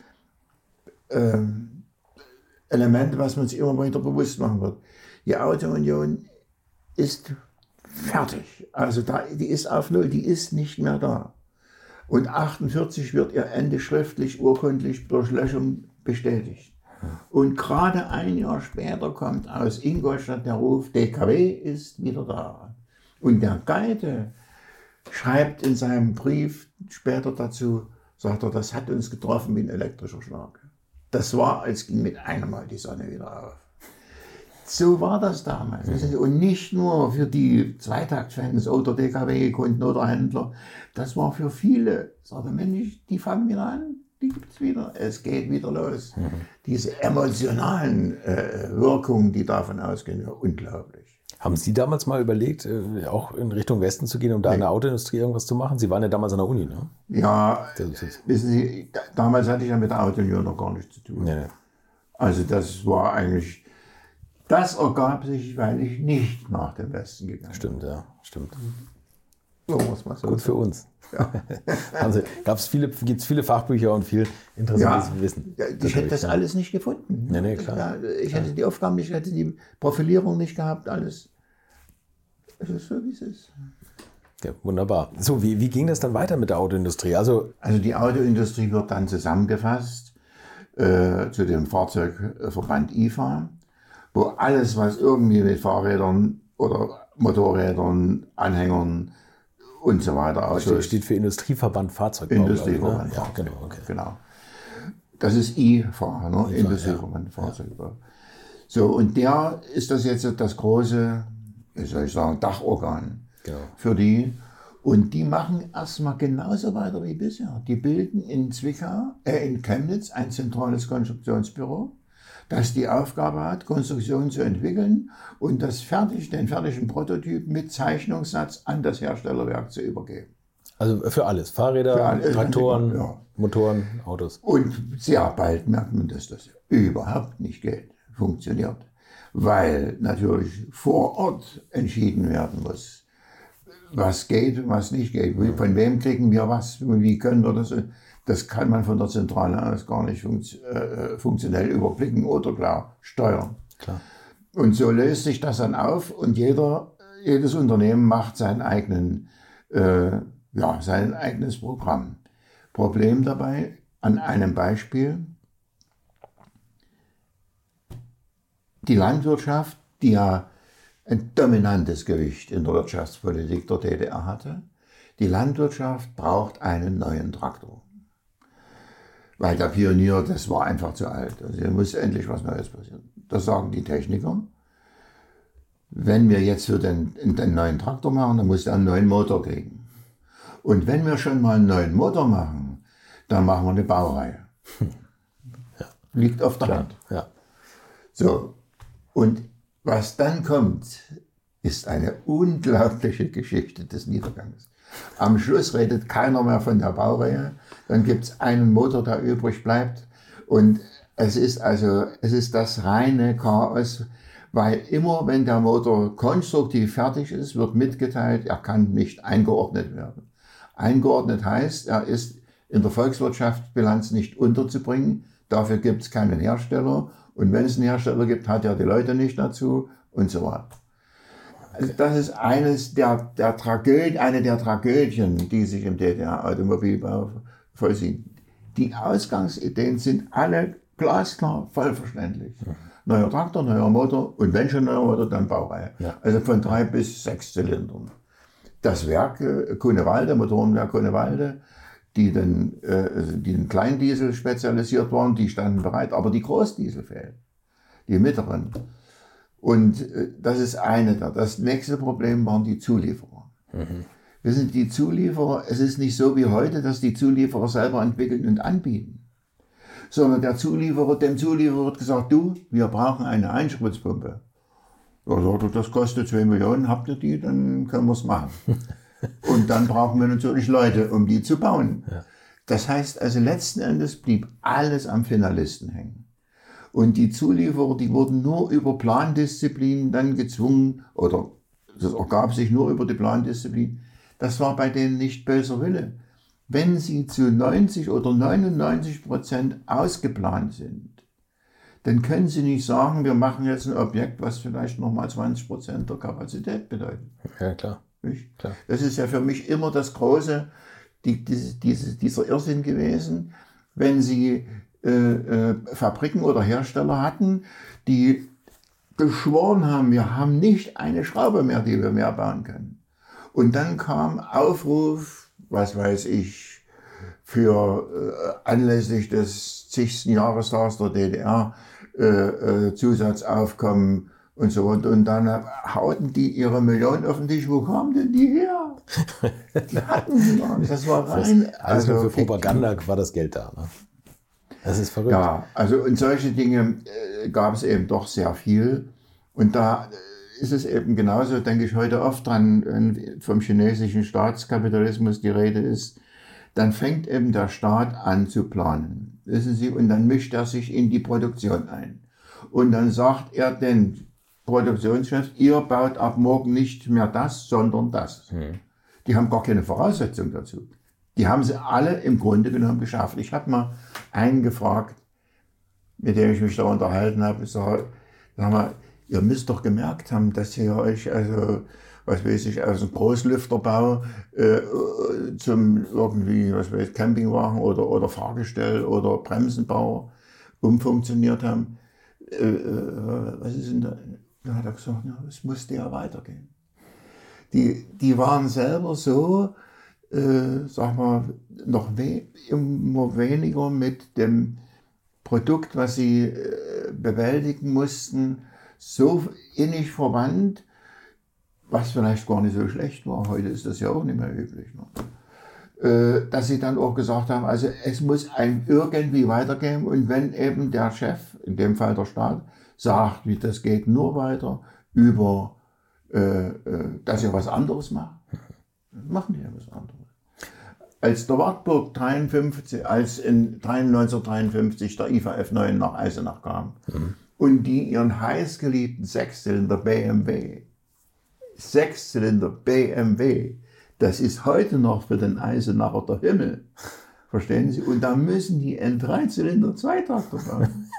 Element, was man sich immer wieder bewusst machen wird. Die Auto-Union ist fertig. Also die ist auf Null, die ist nicht mehr da. Und 48 wird ihr Ende schriftlich, urkundlich durch Löschung bestätigt. Und gerade ein Jahr später kommt aus Ingolstadt der Ruf, DKW ist wieder da. Und der Geite schreibt in seinem Brief später dazu, sagt er, das hat uns getroffen wie ein elektrischer Schlag. Das war, als ging mit einem Mal die Sonne wieder auf. So war das damals. Und nicht nur für die Zweitaktfans oder DKW-Kunden oder Händler. Das war für viele. Sagte, Mensch, die fangen wieder an, die gibt's wieder. Es geht wieder los. Diese emotionalen Wirkungen, die davon ausgehen, sind unglaublich. Haben Sie damals mal überlegt, auch in Richtung Westen zu gehen, um da in der Autoindustrie irgendwas zu machen? Sie waren ja damals an der Uni, ne? Ja, wissen Sie, damals hatte ich ja mit der Auto-Union noch gar nichts zu tun. Nee. Also das war eigentlich, Das ergab sich, weil ich nicht nach dem Westen gegangen bin. Stimmt, ja, stimmt. So muss man so Gut für uns. Ja. Also gibt es viele Fachbücher und viel interessantes Wissen. Ja, ich hätte das alles nicht gefunden. Nee, klar. Ja, ich hätte die Aufgaben nicht, hätte die Profilierung nicht gehabt, alles. Es ist so, wie es ist. Ja, wunderbar. So, wie ging das dann weiter mit der Autoindustrie? Also die Autoindustrie wird dann zusammengefasst zu dem Fahrzeugverband IFA, wo alles, was irgendwie mit Fahrrädern oder Motorrädern, Anhängern und so weiter aussieht. Steht für Industrieverband Fahrzeugbau. Industrieverband Fahrzeug. Fahrzeug. Ja, okay. Genau. Das ist IFA, ne? Industrieverband Fahrzeugbau. So, und der ist das jetzt das große, wie soll ich sagen, Dachorgan für die. Und die machen erstmal genauso weiter wie bisher. Die bilden in in Chemnitz ein zentrales Konstruktionsbüro, das die Aufgabe hat, Konstruktionen zu entwickeln und den fertigen Prototyp mit Zeichnungssatz an das Herstellerwerk zu übergeben. Also für alles, Fahrräder, Traktoren, Motoren, Autos. Und sehr bald merkt man, dass das überhaupt nicht funktioniert, weil natürlich vor Ort entschieden werden muss, was geht und was nicht geht. Von wem kriegen wir was, wie können wir das? Das kann man von der Zentrale aus gar nicht funktionell überblicken oder klar steuern. Klar. Und so löst sich das dann auf und jedes Unternehmen macht sein eigenes Programm. Problem dabei, an einem Beispiel, die Landwirtschaft, die ja ein dominantes Gewicht in der Wirtschaftspolitik der DDR hatte, die Landwirtschaft braucht einen neuen Traktor. Weil der Pionier, das war einfach zu alt. Also hier muss endlich was Neues passieren. Das sagen die Techniker. Wenn wir jetzt für den neuen Traktor machen, dann muss er einen neuen Motor kriegen. Und wenn wir schon mal einen neuen Motor machen, dann machen wir eine Baureihe. Ja. Liegt auf der Hand. Ja. So, und was dann kommt, ist eine unglaubliche Geschichte des Niedergangs. Am Schluss redet keiner mehr von der Baureihe, dann gibt es einen Motor, der übrig bleibt und es ist das reine Chaos, weil immer, wenn der Motor konstruktiv fertig ist, wird mitgeteilt, er kann nicht eingeordnet werden. Eingeordnet heißt, er ist in der Volkswirtschaftsbilanz nicht unterzubringen, dafür gibt es keinen Hersteller und wenn es einen Hersteller gibt, hat er die Leute nicht dazu und so weiter. Also das ist eine der Tragödien, die sich im DDR-Automobilbau vollziehen. Die Ausgangsideen sind alle glasklar, vollverständlich. Neuer Traktor, neuer Motor und wenn schon neuer Motor, dann Baureihe. Ja. Also von 3 bis 6 Zylindern. Das Werk Grunewalde, Motorenwerk Grunewalde, die den Kleindiesel spezialisiert waren, die standen bereit, aber die Großdiesel fehlen, die mittleren. Und das ist das nächste Problem waren die Zulieferer. Wissen Sie, die Zulieferer, es ist nicht so wie heute, dass die Zulieferer selber entwickeln und anbieten, sondern dem Zulieferer wird gesagt, wir brauchen eine Einspritzpumpe. Er sagt, das kostet 2 Millionen, habt ihr die, dann können wir es machen. Und dann brauchen wir natürlich Leute, um die zu bauen. Ja. Das heißt also, letzten Endes blieb alles am Finalisten hängen. Und die Zulieferer, die wurden nur über Plandisziplin dann gezwungen, oder das ergab sich nur über die Plandisziplin. Das war bei denen nicht böser Wille. Wenn sie zu 90 oder 99% ausgeplant sind, dann können sie nicht sagen, wir machen jetzt ein Objekt, was vielleicht nochmal 20% der Kapazität bedeutet. Ja, klar. Klar. Das ist ja für mich immer das große, dieser Irrsinn gewesen, wenn sie Fabriken oder Hersteller hatten, die geschworen haben, wir haben nicht eine Schraube mehr, die wir mehr bauen können. Und dann kam Aufruf, was weiß ich, für anlässlich des 10. Jahrestags der DDR, Zusatzaufkommen und so. Und dann hauten die ihre Millionen auf den Tisch. Wo kamen denn die her? Die hatten sie gar nicht. Das war rein. Also für Propaganda war das Geld da. Ne? Das ist verrückt. Ja, also und solche Dinge gab es eben doch sehr viel. Und da ist es eben genauso, denke ich heute oft dran, wenn vom chinesischen Staatskapitalismus die Rede ist, dann fängt eben der Staat an zu planen. Wissen Sie, und dann mischt er sich in die Produktion ein. Und dann sagt er den Produktionschefs, ihr baut ab morgen nicht mehr das, sondern das. Die haben gar keine Voraussetzung dazu. Die haben sie alle im Grunde genommen geschafft. Ich habe mal einen gefragt, mit dem ich mich da unterhalten habe, ich sag mal, ihr müsst doch gemerkt haben, dass ihr euch, also, was weiß ich, aus dem Großlüfterbau zum irgendwie, was weiß ich, Campingwagen oder Fahrgestell oder Bremsenbauer umfunktioniert haben. Was ist denn da? Da hat er gesagt, ja, es musste ja weitergehen. Die waren selber so, sag mal, noch immer weniger mit dem Produkt, was sie bewältigen mussten, so innig verwandt, was vielleicht gar nicht so schlecht war. Heute ist das ja auch nicht mehr üblich. Ne? Dass sie dann auch gesagt haben, also es muss einem irgendwie weitergehen und wenn eben der Chef, in dem Fall der Staat, sagt, wie das geht nur weiter über, dass ihr was anderes macht, machen die ja was anderes. Als der Wartburg 1953 der IFA F9 nach Eisenach kam und die ihren heißgeliebten Sechszylinder BMW, das ist heute noch für den Eisenacher der Himmel, verstehen Sie? Und da müssen die einen Dreizylinder Zweitakter bauen.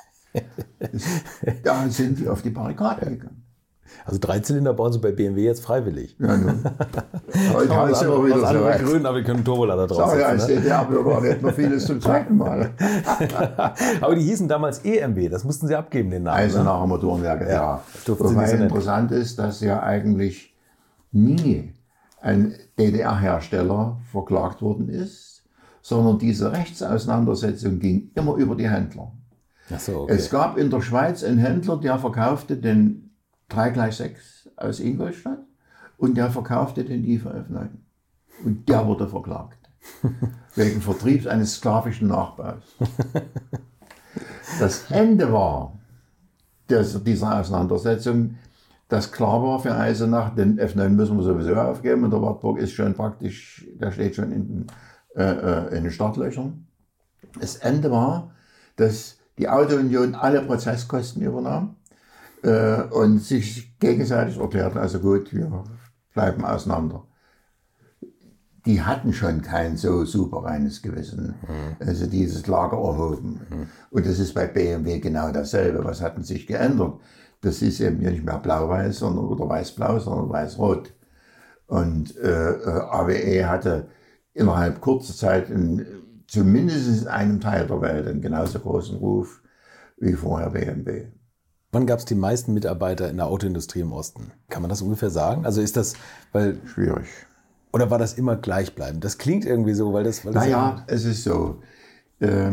Da sind die auf die Barrikade gegangen. Also Dreizylinder bauen sie bei BMW jetzt freiwillig. Ja, nun. Heute haben sie aber wieder so weit. Grün, aber wir können Turbolader drauf setzen. Als DDR-Bürger hätten wir vieles zum zweiten Mal. Aber die hießen damals EMW, das mussten sie abgeben, den Namen. Eisenacher Motorenwerke, ja. Wobei interessant ist, dass ja eigentlich nie ein DDR-Hersteller verklagt worden ist, sondern diese Rechtsauseinandersetzung ging immer über die Händler. Ach so, okay. Es gab in der Schweiz einen Händler, der verkaufte den 3x6 aus Ingolstadt und der verkaufte den IFA F9. Und der wurde verklagt. Wegen Vertriebs eines sklavischen Nachbaus. Das Ende war dieser Auseinandersetzung, dass klar war für Eisenach, den F9 müssen wir sowieso aufgeben und der Wartburg ist schon praktisch, der steht schon in den Startlöchern. Das Ende war, dass die Auto-Union alle Prozesskosten übernahm und sich gegenseitig erklärten, also gut, wir bleiben auseinander. Die hatten schon kein so super reines Gewissen, also dieses Lager erhoben. Und das ist bei BMW genau dasselbe. Was hat sich geändert? Das ist eben nicht mehr blau-weiß oder weiß-blau, sondern weiß-rot. Und AWE hatte innerhalb kurzer Zeit zumindest in einem Teil der Welt einen genauso großen Ruf wie vorher BMW. Wann gab es die meisten Mitarbeiter in der Autoindustrie im Osten? Kann man das ungefähr sagen? Also ist das, weil... Schwierig. Oder war das immer gleichbleibend? Das klingt irgendwie so, weil das... Naja, es ist so. Da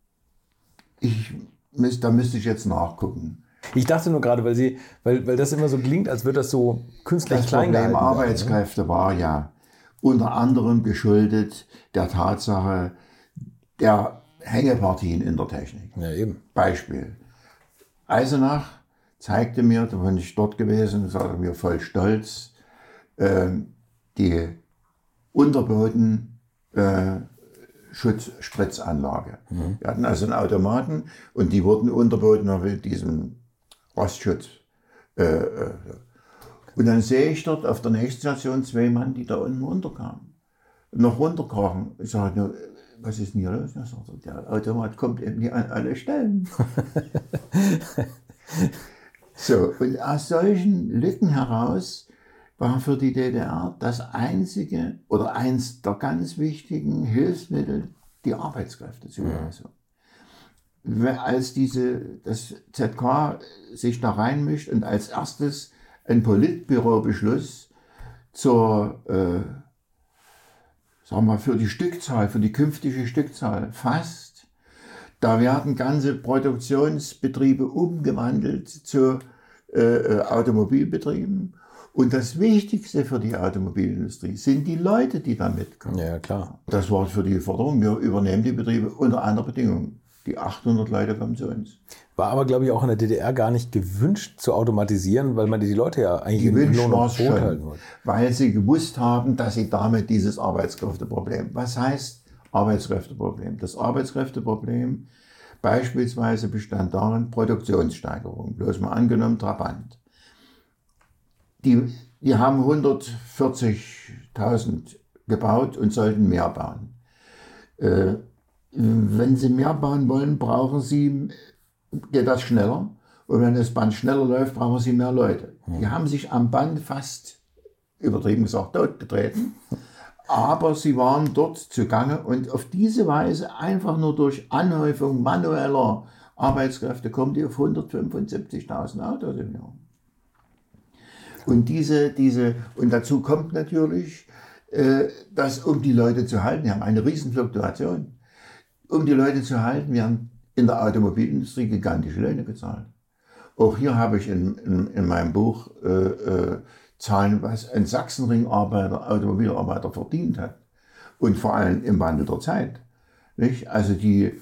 müsste ich jetzt nachgucken. Ich dachte nur gerade, weil das immer so klingt, als würde das so künstlich klein gehalten werden. Das Problem Arbeitskräfte war ja unter anderem geschuldet der Tatsache der Hängepartien in der Technik. Ja, eben. Beispiel. Eisenach zeigte mir, da bin ich dort gewesen, sagte mir voll stolz, die Unterboden-Spritzanlage. Wir hatten also einen Automaten und die wurden unterboten mit diesem Rostschutz. Und dann sehe ich dort auf der nächsten Station 2 Mann, die da unten runterkamen. Noch runterkrochen. Ich sage, was ist denn hier los? Er sagte, der Automat kommt eben nicht an alle Stellen. So, und aus solchen Lücken heraus war für die DDR das einzige oder eins der ganz wichtigen Hilfsmittel die Arbeitskräftezulassung. Als das ZK sich da reinmischt und als erstes ein Politbürobeschluss zur, sagen wir, für die Stückzahl, für die künftige Stückzahl fasst, da werden ganze Produktionsbetriebe umgewandelt zu Automobilbetrieben. Und das Wichtigste für die Automobilindustrie sind die Leute, die da mitkommen. Ja, klar. Das war für die Forderung, wir übernehmen die Betriebe unter einer Bedingung. Die 800 Leute kommen zu uns. War aber, glaube ich, auch in der DDR gar nicht gewünscht zu automatisieren, weil man die Leute ja eigentlich im Lohn und Brot halten wollte. Weil sie gewusst haben, dass sie damit dieses Arbeitskräfteproblem. Was heißt Arbeitskräfteproblem? Das Arbeitskräfteproblem beispielsweise bestand darin Produktionssteigerung. Bloß mal angenommen, Trabant. die haben 140.000 gebaut und sollten mehr bauen. Wenn sie mehr bauen wollen, geht das schneller. Und wenn das Band schneller läuft, brauchen sie mehr Leute. Die haben sich am Band fast, übertrieben gesagt, totgetreten. Aber sie waren dort zugange und auf diese Weise einfach nur durch Anhäufung manueller Arbeitskräfte kommen die auf 175.000 Autos im Jahr. Und und dazu kommt natürlich, dass um die Leute zu halten, wir haben eine Riesenfluktuation, um die Leute zu halten, wir haben in der Automobilindustrie gigantische Löhne gezahlt. Auch hier habe ich in meinem Buch Zahlen, was ein Sachsenring-Arbeiter, Automobilarbeiter verdient hat. Und vor allem im Wandel der Zeit. Nicht? Also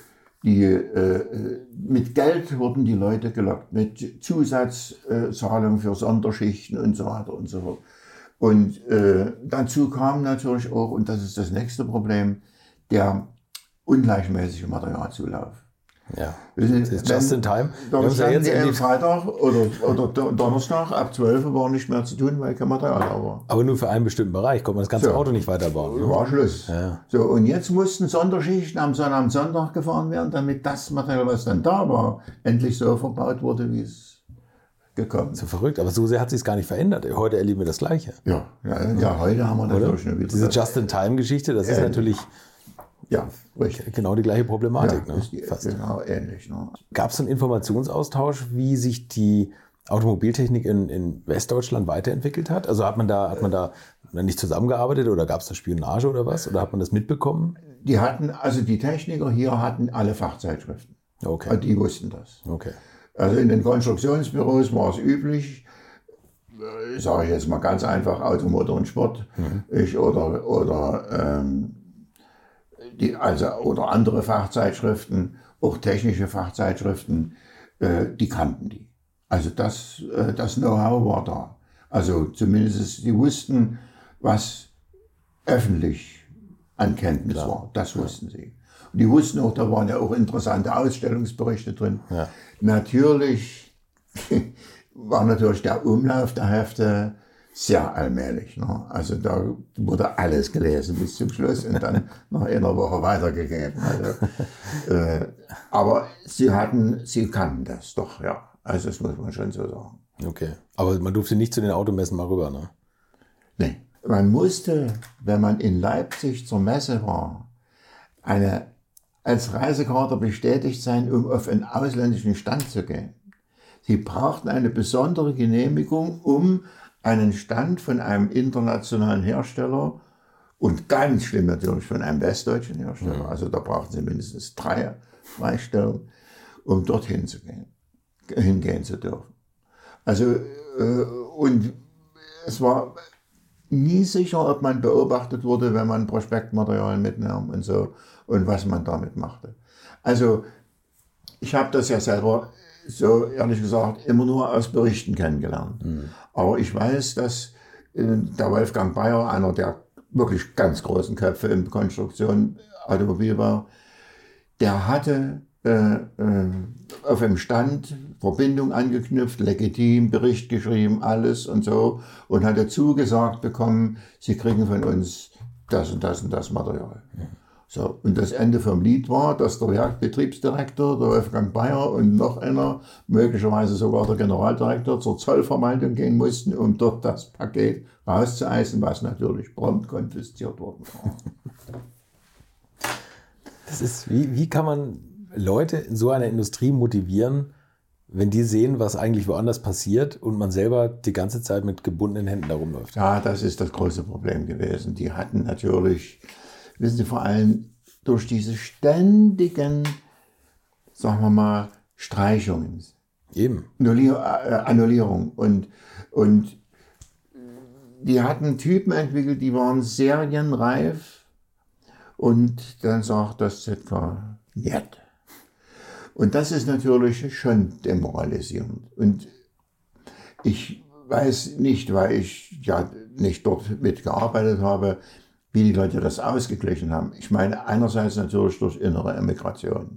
mit Geld wurden die Leute gelockt, mit Zusatzzahlungen für Sonderschichten und so weiter und so fort. Und dazu kam natürlich auch, und das ist das nächste Problem, der ungleichmäßige Materialzulauf. Ja, das ist just in time. Da standen die Freitag oder Donnerstag ab 12 Uhr war nicht mehr zu tun, weil kein Material da war. Aber nur für einen bestimmten Bereich, konnte man das ganze Auto nicht weiterbauen. Ne? War Schluss. Ja. So, und jetzt mussten Sonderschichten am Sonntag gefahren werden, damit das Material, was dann da war, endlich so verbaut wurde, wie es gekommen ist. So verrückt, aber so sehr hat sich es gar nicht verändert. Heute erleben wir das Gleiche. Ja, heute haben wir natürlich schon wieder. Diese Just-in-Time-Geschichte, das ist natürlich... Ja, richtig. Genau die gleiche Problematik. Ja, ist genau ähnlich. Ne? Gab es einen Informationsaustausch, wie sich die Automobiltechnik in Westdeutschland weiterentwickelt hat? Also hat man da nicht zusammengearbeitet oder gab es da Spionage oder was? Oder hat man das mitbekommen? Die Techniker hier hatten alle Fachzeitschriften. Okay. Also die wussten das. Okay. Also in den Konstruktionsbüros war es üblich, sage ich jetzt mal ganz einfach, Automotor und Sport, oder andere Fachzeitschriften, auch technische Fachzeitschriften, die kannten die. Also das Know-how war da. Also zumindest die wussten, was öffentlich an Kenntnis war. Das wussten sie. Und die wussten auch, da waren ja auch interessante Ausstellungsberichte drin. Ja. Natürlich war der Umlauf der Hefte sehr allmählich. Ne? Also da wurde alles gelesen bis zum Schluss und dann nach einer Woche weitergegeben. Also, aber sie kannten das doch, ja. Also das muss man schon so sagen. Okay, aber man durfte nicht zu den Automessen mal rüber, ne? Nee. Man musste, wenn man in Leipzig zur Messe war, als Reisekarte bestätigt sein, um auf einen ausländischen Stand zu gehen. Sie brauchten eine besondere Genehmigung, um einen Stand von einem internationalen Hersteller und ganz schlimm natürlich von einem westdeutschen Hersteller, also da brauchten sie mindestens 3 Freistellungen, um dorthin hingehen zu dürfen. Also, und es war nie sicher, ob man beobachtet wurde, wenn man Prospektmaterial mitnahm und so, und was man damit machte. Also, ich habe das ja selber, so ehrlich gesagt, immer nur aus Berichten kennengelernt. Aber ich weiß, dass der Wolfgang Bayer, einer der wirklich ganz großen Köpfe in Konstruktion Automobil war, der hatte auf dem Stand Verbindung angeknüpft, legitim, Bericht geschrieben, alles und so, und hatte zugesagt bekommen, sie kriegen von uns das und das und das Material. So, und das Ende vom Lied war, dass der Werkbetriebsdirektor, der Wolfgang Bayer und noch einer, möglicherweise sogar der Generaldirektor, zur Zollverwaltung gehen mussten, um dort das Paket rauszueisen, was natürlich prompt konfisziert worden war. Das ist, wie kann man Leute in so einer Industrie motivieren, wenn die sehen, was eigentlich woanders passiert und man selber die ganze Zeit mit gebundenen Händen da rumläuft? Ja, das ist das große Problem gewesen. Die hatten natürlich, wissen Sie, vor allem durch diese ständigen, sagen wir mal, Streichungen. Eben. Annullierung. Und die hatten Typen entwickelt, die waren serienreif. Und dann sagt das ZK, nicht. Und das ist natürlich schon demoralisierend. Und ich weiß nicht, weil ich ja nicht dort mitgearbeitet habe, wie die Leute das ausgeglichen haben. Ich meine, einerseits natürlich durch innere Emigration.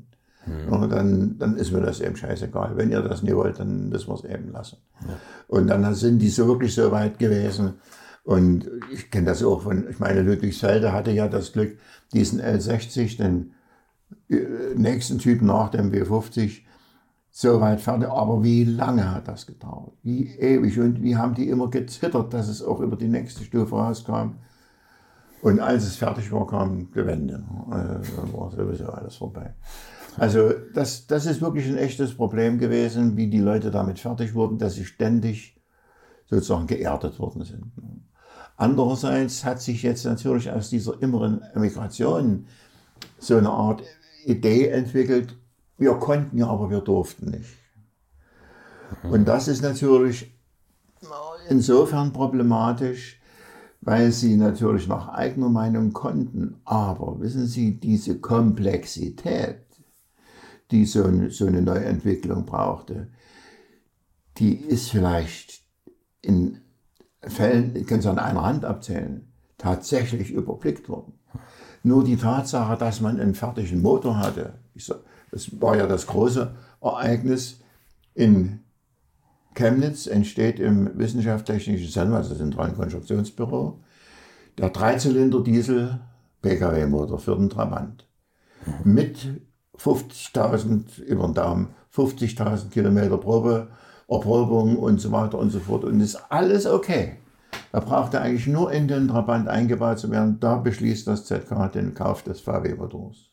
Und dann ist mir das eben scheißegal. Wenn ihr das nicht wollt, dann müssen wir es eben lassen. Ja. Und dann sind die so wirklich so weit gewesen. Und ich kenne das auch ich meine, Ludwigsfelde hatte ja das Glück, diesen L60, den nächsten Typ nach dem W50, so weit fertig. Aber wie lange hat das gedauert? Wie ewig. Und wie haben die immer gezittert, dass es auch über die nächste Stufe rauskam. Und als es fertig war, kam die Wende. Dann war sowieso alles vorbei. Also das ist wirklich ein echtes Problem gewesen, wie die Leute damit fertig wurden, dass sie ständig sozusagen geerdet worden sind. Andererseits hat sich jetzt natürlich aus dieser inneren Emigration so eine Art Idee entwickelt, wir konnten ja, aber wir durften nicht. Und das ist natürlich insofern problematisch, weil sie natürlich nach eigener Meinung konnten. Aber wissen Sie, diese Komplexität, die so eine Neuentwicklung brauchte, die ist vielleicht in Fällen, ich kann es an einer Hand abzählen, tatsächlich überblickt worden. Nur die Tatsache, dass man einen fertigen Motor hatte, das war ja das große Ereignis in Chemnitz, entsteht im Wissenschaftstechnischen Zentrum, also Zentralen Konstruktionsbüro, der 3-Zylinder-Diesel PKW-Motor für den Trabant. Mit 50.000 über den Daumen, 50.000 Kilometer Erprobung und so weiter und so fort. Und ist alles okay. Da braucht er eigentlich nur in den Trabant eingebaut zu werden. Da beschließt das ZK den Kauf des VW-Motors.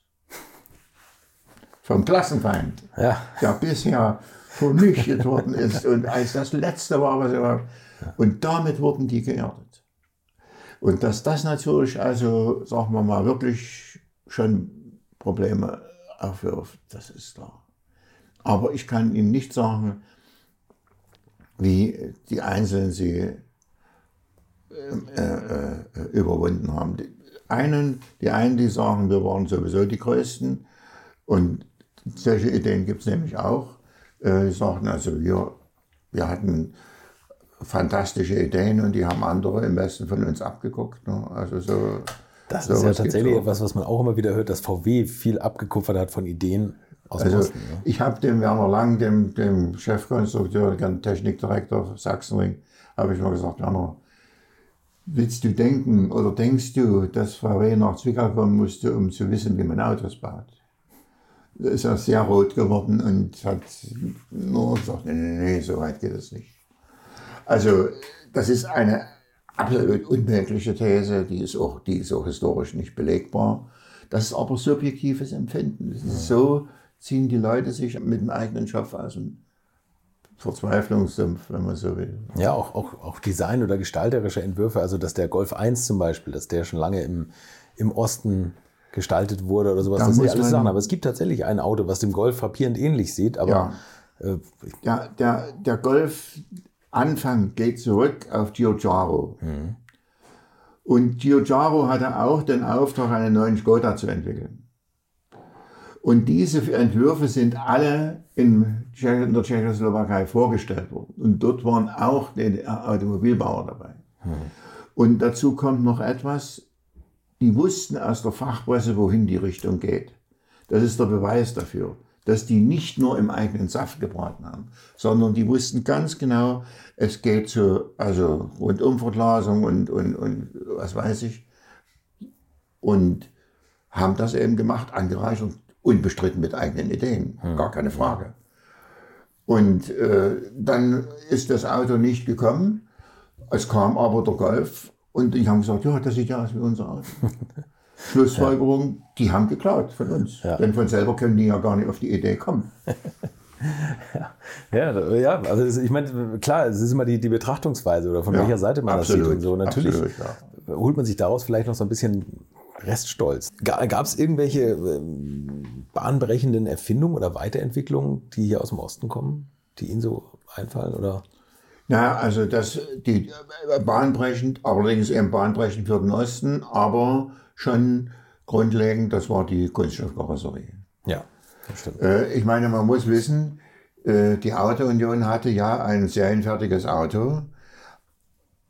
Vom Klassenfeind, der bisher vernichtet worden ist und als das Letzte war, was er war. Und damit wurden die geerdet. Und dass das natürlich, also sagen wir mal, wirklich schon Probleme aufwirft, das ist klar. Aber ich kann Ihnen nicht sagen, wie die Einzelnen sie überwunden haben. Die einen, die sagen, wir waren sowieso die Größten. Und solche Ideen gibt es nämlich auch. Die sagten also, wir hatten fantastische Ideen und die haben andere im Westen von uns abgeguckt. Ne? Also das ist ja tatsächlich etwas, was man auch immer wieder hört, dass VW viel abgekupfert hat von Ideen aus dem Osten. Ne? Ich habe dem Werner Lang, dem Chefkonstrukteur, dem Technikdirektor Sachsenring, habe ich mal gesagt, Werner, willst du denken oder denkst du, dass VW nach Zwickau kommen musste, um zu wissen, wie man Autos baut? Da ist er sehr rot geworden und hat nur gesagt, nee, so weit geht es nicht. Also das ist eine absolut unmögliche These, die ist auch historisch nicht belegbar. Das ist aber subjektives Empfinden. Das ist so ziehen die Leute sich mit dem eigenen Schopf aus dem Verzweiflungssumpf, wenn man so will. Ja, auch Design- oder gestalterische Entwürfe, also dass der Golf 1 zum Beispiel, dass der schon lange im Osten gestaltet wurde oder sowas, das sind ja alles Sachen. Aber es gibt tatsächlich ein Auto, was dem Golf frappierend ähnlich sieht. Aber der Golf-Anfang geht zurück auf Giugiaro. Und Giugiaro hatte auch den Auftrag, einen neuen Skoda zu entwickeln. Und diese Entwürfe sind alle in der Tschechoslowakei vorgestellt worden. Und dort waren auch die Automobilbauer dabei. Und dazu kommt noch etwas, die wussten aus der Fachpresse, wohin die Richtung geht. Das ist der Beweis dafür, dass die nicht nur im eigenen Saft gebraten haben, sondern die wussten ganz genau, es geht zu Rundumverglasung und was weiß ich. Und haben das eben gemacht, angereichert, unbestritten mit eigenen Ideen, gar keine Frage. Und dann ist das Auto nicht gekommen, es kam aber der Golf und die haben gesagt, ja, das sieht ja aus wie unser Auto. Schlussfolgerung, die haben geklaut von uns, denn von selber können die ja gar nicht auf die Idee kommen. Also ich meine, klar, es ist immer die Betrachtungsweise oder von welcher Seite man das sieht und so. Natürlich holt man sich daraus vielleicht noch so ein bisschen Reststolz. Gab es irgendwelche bahnbrechenden Erfindungen oder Weiterentwicklungen, die hier aus dem Osten kommen, die Ihnen so einfallen? Oder? Ja, also die bahnbrechend, allerdings eben bahnbrechend für den Osten, aber schon grundlegend, das war die Kunststoffkarosserie. Ja, das stimmt. Ich meine, man muss wissen, die Auto-Union hatte ja ein serienfertiges Auto,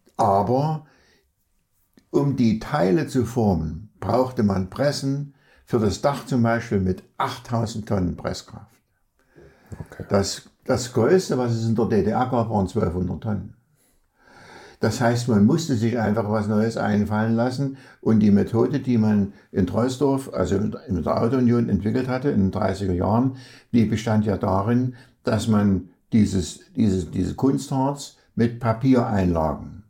aber um die Teile zu formen, brauchte man Pressen, für das Dach zum Beispiel mit 8000 Tonnen Presskraft. Okay. Das Größte, was es in der DDR gab, waren 1200 Tonnen. Das heißt, man musste sich einfach was Neues einfallen lassen und die Methode, die man in Troisdorf, also in der Auto-Union entwickelt hatte in den 30er Jahren, die bestand ja darin, dass man diese Kunstharz mit Papiereinlagen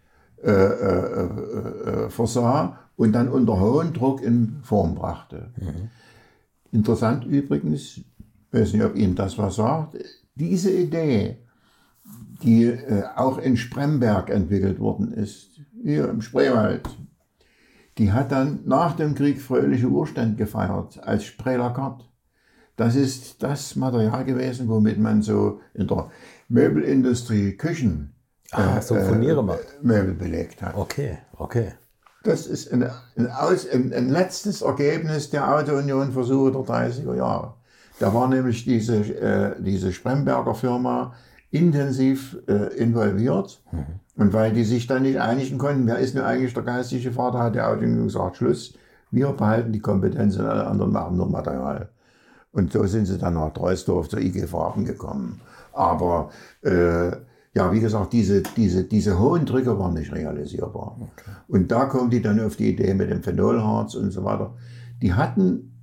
versah und dann unter hohem Druck in Form brachte. Mhm. Interessant übrigens, ich weiß nicht, ob Ihnen das was sagt, diese Idee, die auch in Spremberg entwickelt worden ist, hier im Spreewald, die hat dann nach dem Krieg fröhliche Urständ gefeiert als Spree-Lacquard. Das ist das Material gewesen, womit man so in der Möbelindustrie Küchen Möbel belegt hat. Okay. Das ist ein letztes Ergebnis der Auto-Union-Versuche der 30er Jahre. Da war nämlich diese Spremberger Firma intensiv involviert. Mhm. Und weil die sich dann nicht einigen konnten, wer ist nun eigentlich der geistige Vater, hat der Auto-Union gesagt, Schluss, wir behalten die Kompetenz und alle anderen machen nur Material. Und so sind sie dann nach Troisdorf zur IG Farben gekommen. Aber wie gesagt, diese hohen Drücke waren nicht realisierbar. Okay. Und da kommen die dann auf die Idee mit dem Phenolharz und so weiter. Die hatten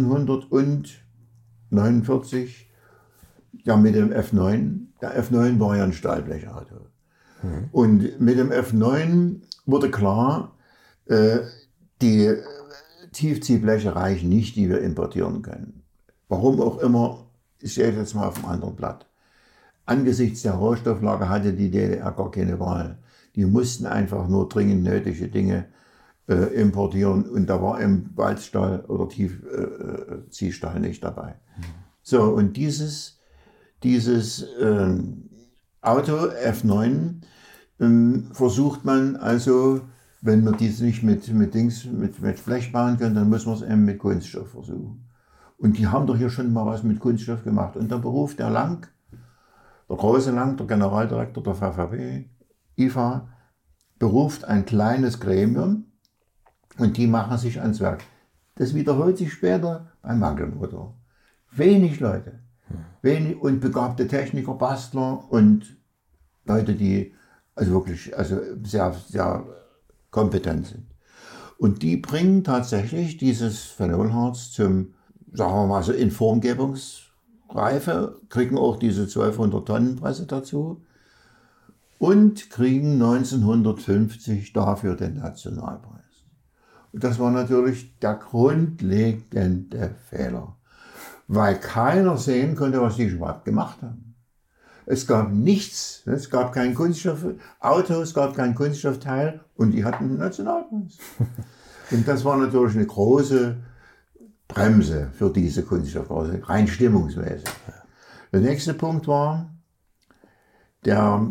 1949 ja mit dem F9, der F9 war ja ein Stahlblechauto. Mhm. Und mit dem F9 wurde klar, die Tiefziehbleche reichen nicht, die wir importieren können. Warum auch immer, ich sehe jetzt mal auf einem anderen Blatt. Angesichts der Rohstofflage hatte die DDR gar keine Wahl. Die mussten einfach nur dringend nötige Dinge importieren und da war im Walzstahl oder Tiefziehstahl nicht dabei. Mhm. So, und dieses Auto F9 versucht man also, wenn man dies nicht mit Blech bauen kann, dann muss man es eben mit Kunststoff versuchen. Und die haben doch hier schon mal was mit Kunststoff gemacht. Und der Beruf der Lang, der große Lang, der Generaldirektor der VVB, IFA, beruft ein kleines Gremium und die machen sich ans Werk. Das wiederholt sich später beim Wankelmotor. Wenig Leute, wenig und begabte Techniker, Bastler und Leute, die wirklich sehr, sehr kompetent sind. Und die bringen tatsächlich dieses Phenolharz zum, sagen wir mal so, in Formgebungsreife, kriegen auch diese 1200 Tonnen Presse dazu und kriegen 1950 dafür den Nationalpreis. Und das war natürlich der grundlegende Fehler, weil keiner sehen konnte, was die überhaupt gemacht haben. Es gab nichts, es gab kein Kunststoffauto, es gab kein Kunststoffteil und die hatten einen Nationalpreis. Und das war natürlich eine große Bremse für diese Kunststoffbranche, rein stimmungsmäßig. Der nächste Punkt war, der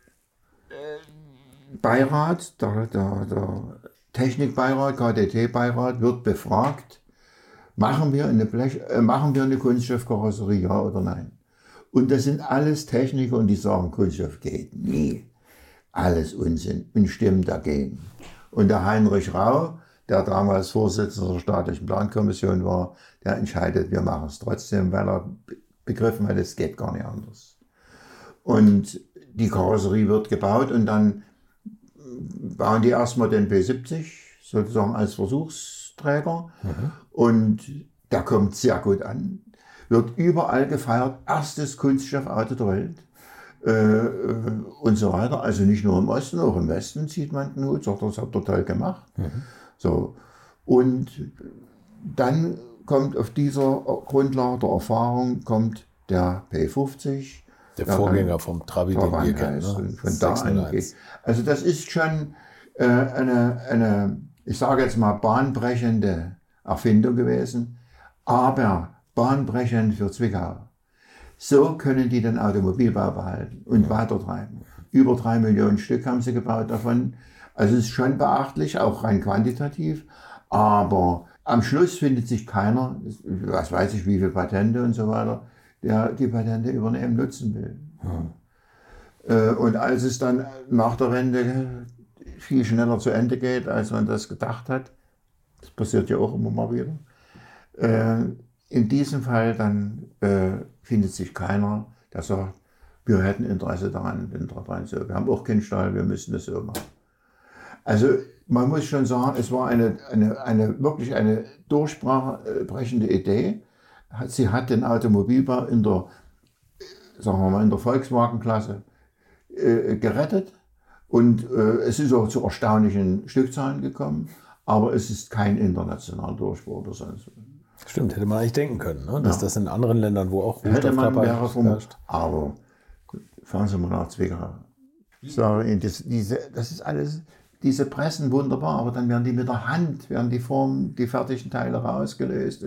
Beirat, der Technikbeirat, KDT-Beirat wird befragt, machen wir eine Kunststoffkarosserie, ja oder nein? Und das sind alles Techniker und die sagen, Kunststoff geht nie. Alles Unsinn und stimmen dagegen. Und der Heinrich Rau, der damals Vorsitzender der staatlichen Plankommission war, der entscheidet, wir machen es trotzdem, weil er begriffen hat, es geht gar nicht anders. Und die Karosserie wird gebaut und dann bauen die erstmal den P70 sozusagen als Versuchsträger. Mhm. Und der kommt sehr gut an. Wird überall gefeiert, erstes Kunststoffauto der Welt und so weiter. Also nicht nur im Osten, auch im Westen zieht man den Hut, sagt, das habt ihr toll gemacht. Mhm. So. Und dann kommt auf dieser Grundlage der Erfahrung kommt der P50. Der Vorgänger vom Trabi, den wir kennen. Ne? Von da an geht. Also das ist schon eine, ich sage jetzt mal, bahnbrechende Erfindung gewesen, aber bahnbrechend für Zwickau. So können die den Automobilbau behalten und weitertreiben. Über 3 Millionen Stück haben sie gebaut davon. Also es ist schon beachtlich, auch rein quantitativ. Aber am Schluss findet sich keiner, was weiß ich, wie viele Patente und so weiter, der die Patente übernehmen, nutzen will. Und als es dann nach der Wende viel schneller zu Ende geht, als man das gedacht hat, das passiert ja auch immer mal wieder, In diesem Fall dann findet sich keiner, der sagt, wir hätten Interesse daran, den Trabant so. Wir haben auch keinen Stall, wir müssen das so machen. Also man muss schon sagen, es war wirklich eine durchbrechende Idee. Sie hat den Automobilbau in der Volkswagen-Klasse gerettet und es ist auch zu erstaunlichen Stückzahlen gekommen, aber es ist kein internationaler Durchbruch oder sonst was. Stimmt, hätte man eigentlich denken können, ne? Dass das in anderen Ländern, wo auch Rohstoffknappheit herrscht. Aber fahren Sie mal nach Zwickau. Ich sage Ihnen, das ist alles, diese Pressen wunderbar, aber dann werden die mit der Hand, die fertigen Teile rausgelöst.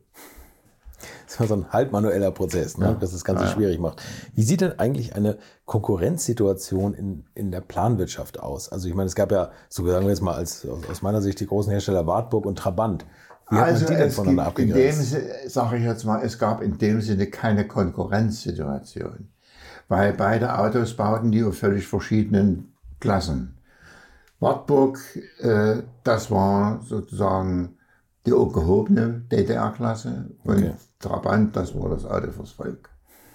Das war so ein halbmanueller Prozess, ne? Das das Ganze schwierig macht. Wie sieht denn eigentlich eine Konkurrenzsituation in der Planwirtschaft aus? Also ich meine, es gab ja, so sagen wir jetzt mal aus meiner Sicht, die großen Hersteller Wartburg und Trabant. Wie hat man die denn voneinander abgegrenzt? Sage ich jetzt mal, es gab in dem Sinne keine Konkurrenzsituation. Weil beide Autos bauten die auf völlig verschiedenen Klassen. Wartburg, das war sozusagen die gehobene DDR-Klasse und Trabant, das war das Auto fürs Volk.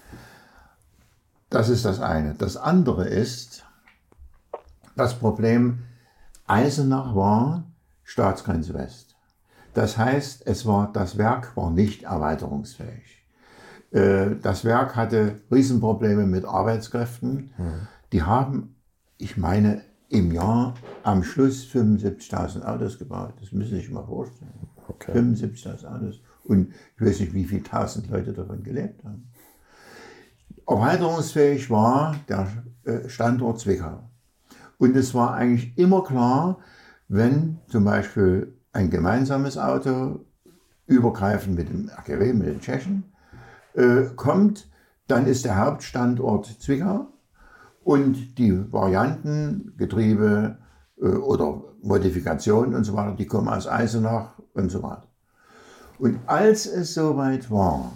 Das ist das eine. Das andere ist, das Problem, Eisenach war Staatsgrenze West. Das heißt, das Werk war nicht erweiterungsfähig. Das Werk hatte Riesenprobleme mit Arbeitskräften. Die haben, ich meine, im Jahr am Schluss 75.000 Autos gebaut. Das müssen Sie sich mal vorstellen. 75.000 Autos. Und ich weiß nicht, wie viele tausend Leute davon gelebt haben. Erweiterungsfähig war der Standort Zwickau. Und es war eigentlich immer klar, wenn zum Beispiel ein gemeinsames Auto übergreifend mit dem RGW, mit den Tschechen, kommt, dann ist der Hauptstandort Zwickau und die Varianten, Getriebe oder Modifikationen und so weiter, die kommen aus Eisenach und so weiter. Und als es soweit war,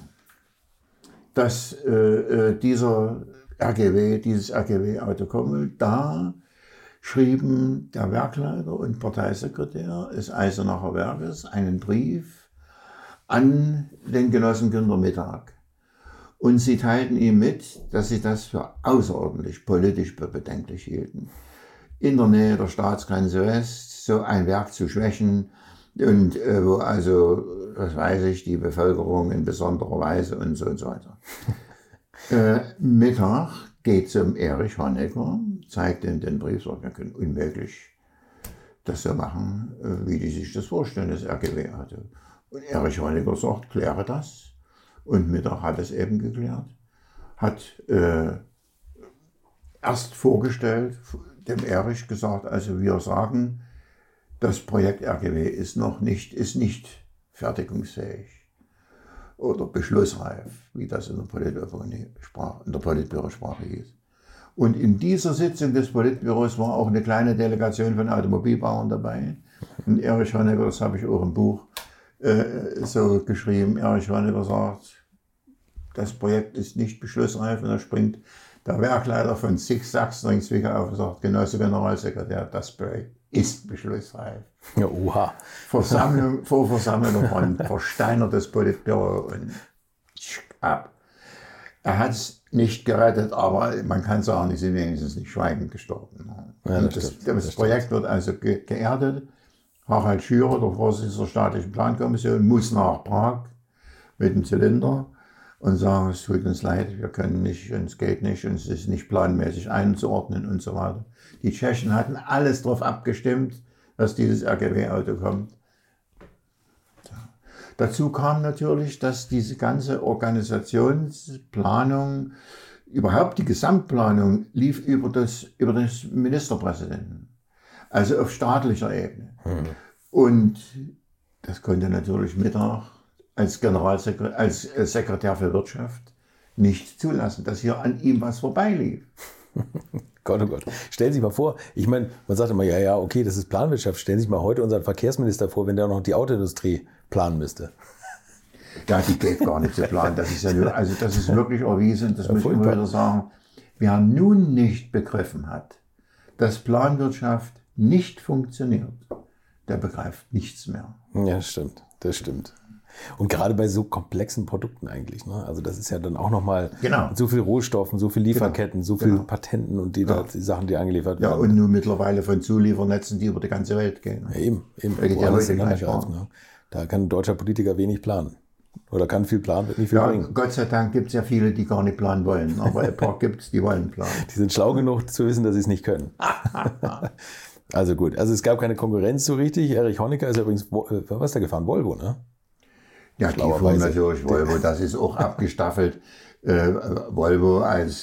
dass dieses RGW-Auto kommt, da schrieben der Werkleiter und Parteisekretär des Eisenacher Werkes einen Brief an den Genossen Günter Mittag. Und sie teilten ihm mit, dass sie das für außerordentlich politisch bedenklich hielten, in der Nähe der Staatsgrenze West so ein Werk zu schwächen und wo also, was weiß ich, die Bevölkerung in besonderer Weise und so weiter. Mittag geht zum Erich Honecker, zeigt ihm den Brief, sagt, wir können unmöglich das so machen, wie die sich das vorstellen, das RGW-Auto. Und Erich Honecker sagt, kläre das. Und Mittag hat es eben geklärt. Hat erst vorgestellt, dem Erich gesagt, also wir sagen, das Projekt RGW ist nicht fertigungsfähig oder beschlussreif, wie das in der Politbürosprache hieß. Und in dieser Sitzung des Politbüros war auch eine kleine Delegation von Automobilbauern dabei. Und Erich Honecker, das habe ich auch im Buch so geschrieben, Erich Honecker sagt, das Projekt ist nicht beschlussreif, und da springt der Werkleiter von SIX Sachsenring Zwickau auf und sagt, Genosse Generalsekretär, das Projekt ist beschlussreif. Ja, oha. Vor Versammlung von versteinertes Politbüro und ab. Er hat es nicht gerettet, aber man kann sagen, die sind wenigstens nicht schweigend gestorben. Ja, das Projekt wird also geerdet. Harald Schürer, der Vorsitzende der staatlichen Plankommission, muss nach Prag mit dem Zylinder und sagen, es tut uns leid, wir können nicht, es geht nicht, und es ist nicht planmäßig einzuordnen und so weiter. Die Tschechen hatten alles darauf abgestimmt, dass dieses RGW-Auto kommt. Ja. Dazu kam natürlich, dass diese ganze Organisationsplanung, überhaupt die Gesamtplanung, lief über das Ministerpräsidenten. Also auf staatlicher Ebene. Und das konnte natürlich Mittag als Sekretär für Wirtschaft nicht zulassen, dass hier an ihm was vorbeilief. Gott, oh Gott. Stellen Sie sich mal vor, ich meine, man sagt immer, ja, okay, das ist Planwirtschaft. Stellen Sie sich mal heute unseren Verkehrsminister vor, wenn der noch die Autoindustrie planen müsste. Ja, die geht gar nicht zu planen. Das ist ja nur, also das ist wirklich erwiesen, das muss ich immer wieder sagen. Wer nun nicht begriffen hat, dass Planwirtschaft nicht funktioniert, der begreift nichts mehr. Ja, das stimmt. Und gerade bei so komplexen Produkten eigentlich. Ne? Also das ist ja dann auch nochmal Genau. so viel Rohstoffen, so viel Lieferketten, so viel Patenten und die Sachen, die angeliefert werden. Ja, und nun mittlerweile von Zuliefernetzen, die über die ganze Welt gehen. Ja, eben. Weil die Wo alles heute ineinander gleich greift, waren. ne? Da kann ein deutscher Politiker wenig planen. Oder kann viel planen, wird nicht viel Ja, bringen. Gott sei Dank gibt es ja viele, die gar nicht planen wollen. Aber ein paar gibt es, die wollen planen. Die sind schlau genug zu wissen, dass sie es nicht können. Also gut, also es gab keine Konkurrenz so richtig. Erich Honecker ist übrigens, was ist der gefahren? Volvo, ne? Ja, die fuhren natürlich Volvo, das ist auch abgestaffelt. Volvo als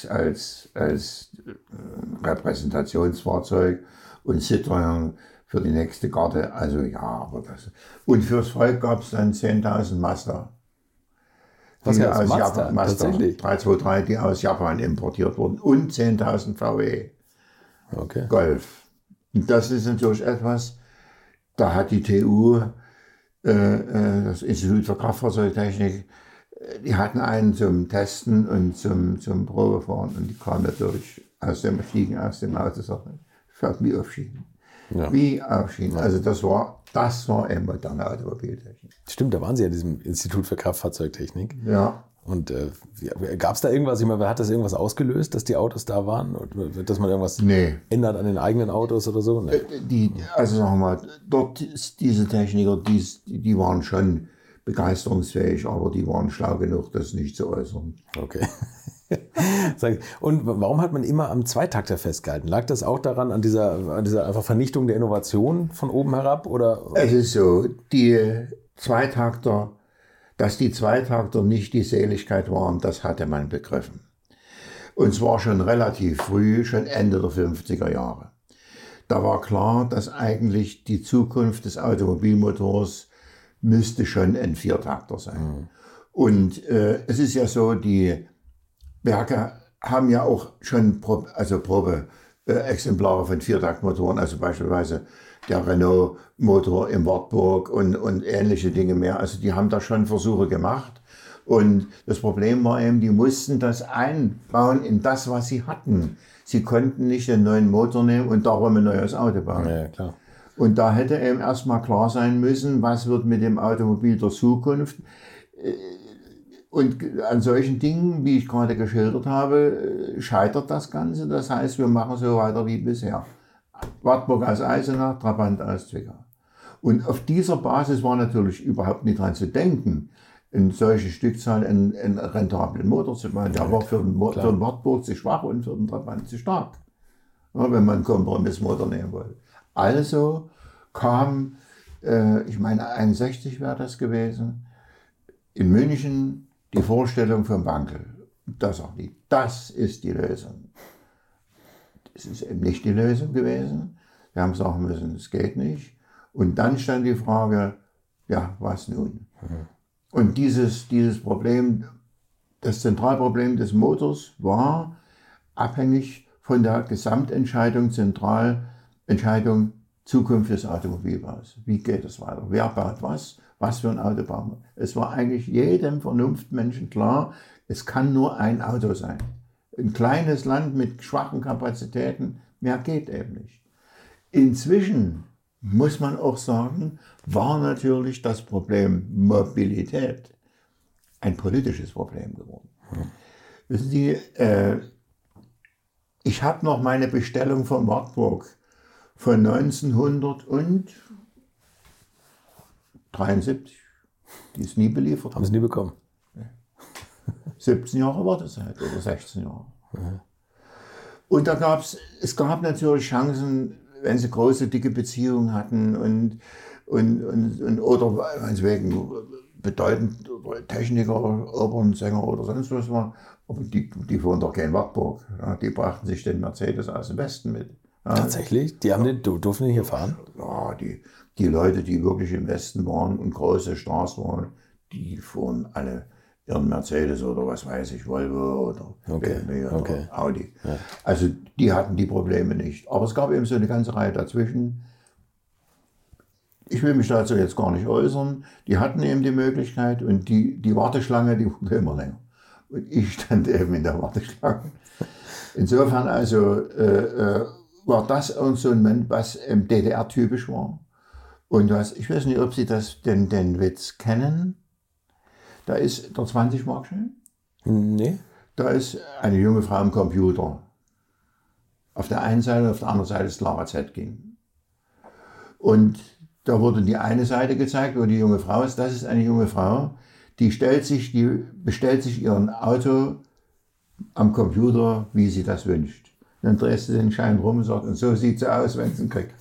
Repräsentationsfahrzeug und Citroën für die nächste Garde. Also ja, aber das. Und fürs Volk gab es dann 10.000 Mazda. Was Die heißt aus Mazda? Japan, Mazda Tatsächlich? 323, die aus Japan importiert wurden. Und 10.000 VW Okay. Golf. Und das ist natürlich etwas, da hat die TU, das Institut für Kraftfahrzeugtechnik, die hatten einen zum Testen und zum Probefahren und die kamen natürlich aus dem Auto, sagten, fährt wie auf Schienen. Ja. Wie auf Schienen. Also das war eben moderne Automobiltechnik. Stimmt, da waren Sie ja in diesem Institut für Kraftfahrzeugtechnik. Ja. Und gab es da irgendwas, ich meine, hat das irgendwas ausgelöst, dass die Autos da waren? Oder, dass man irgendwas ändert an den eigenen Autos oder so? Nee. Also sagen wir mal, dort diese Techniker, die waren schon begeisterungsfähig, aber die waren schlau genug, das nicht zu äußern. Okay. Und warum hat man immer am Zweitakter festgehalten? Lag das auch daran, an dieser einfach Vernichtung der Innovation von oben herab? Oder? Es ist so, dass die Zweitakter nicht die Seligkeit waren, das hatte man begriffen. Und zwar schon relativ früh, schon Ende der 50er Jahre. Da war klar, dass eigentlich die Zukunft des Automobilmotors müsste schon ein Viertakter sein. Mhm. Und es ist ja so, die Werke haben ja auch schon Probeexemplare von Viertaktmotoren, also beispielsweise der Renault-Motor in Wartburg und ähnliche Dinge mehr. Also die haben da schon Versuche gemacht. Und das Problem war eben, die mussten das einbauen in das, was sie hatten. Sie konnten nicht einen neuen Motor nehmen und darum ein neues Auto bauen. Ja, klar. Und da hätte eben erstmal klar sein müssen, was wird mit dem Automobil der Zukunft. Und an solchen Dingen, wie ich gerade geschildert habe, scheitert das Ganze. Das heißt, wir machen so weiter wie bisher. Wartburg aus Eisenach, Trabant aus Zwickau. Und auf dieser Basis war natürlich überhaupt nicht dran zu denken, in solche Stückzahl einen rentablen Motor zu bauen. Der war für den Wartburg zu schwach und für den Trabant zu stark, ja, wenn man einen Kompromissmotor nehmen wollte. Also kam, ich meine 61 wäre das gewesen, in München die Vorstellung von Wankel. Das ist die Lösung. Es ist eben nicht die Lösung gewesen. Wir haben sagen müssen, es geht nicht. Und dann stand die Frage, ja, was nun? Mhm. Und dieses Problem, das Zentralproblem des Motors war abhängig von der Gesamtentscheidung, Zentralentscheidung Zukunft des Automobilbaus. Wie geht es weiter? Wer baut was? Was für ein Auto bauen wir? Es war eigentlich jedem Vernunftmenschen klar, es kann nur ein Auto sein. Ein kleines Land mit schwachen Kapazitäten, mehr geht eben nicht. Inzwischen, muss man auch sagen, war natürlich das Problem Mobilität ein politisches Problem geworden. Wissen Sie, ich habe noch meine Bestellung von Wartburg von 1973, die ist nie beliefert. Haben Sie nie bekommen? 17 Jahre Wartezeit oder 16 Jahre. Mhm. Und es gab natürlich Chancen, wenn sie große, dicke Beziehungen hatten oder wegen bedeutend Techniker, Opernsänger oder sonst was war, aber die fuhren doch kein Wartburg. Ja, die brachten sich den Mercedes aus dem Westen mit. Ja. Tatsächlich? Die durften nicht hier fahren? Ja, die Leute, die wirklich im Westen waren und große Stars waren, die fuhren alle ihren Mercedes oder was weiß ich, Volvo oder BMW oder Audi. Ja. Also die hatten die Probleme nicht. Aber es gab eben so eine ganze Reihe dazwischen. Ich will mich dazu jetzt gar nicht äußern. Die hatten eben die Möglichkeit und die Warteschlange, die wurde immer länger. Und ich stand eben in der Warteschlange. Insofern also war das so ein Moment, was DDR-typisch war. Und ich weiß nicht, ob Sie den Witz kennen. Da ist der 20-Mark-Schein. Nee. Da ist eine junge Frau am Computer. Auf der einen Seite, auf der anderen Seite ist Clara Zetkin. Und da wurde die eine Seite gezeigt, wo die junge Frau ist. Das ist eine junge Frau, die bestellt sich ihren Auto am Computer, wie sie das wünscht. Dann drehst du den Schein rum und sagst, und so sieht sie aus, wenn sie ihn kriegt.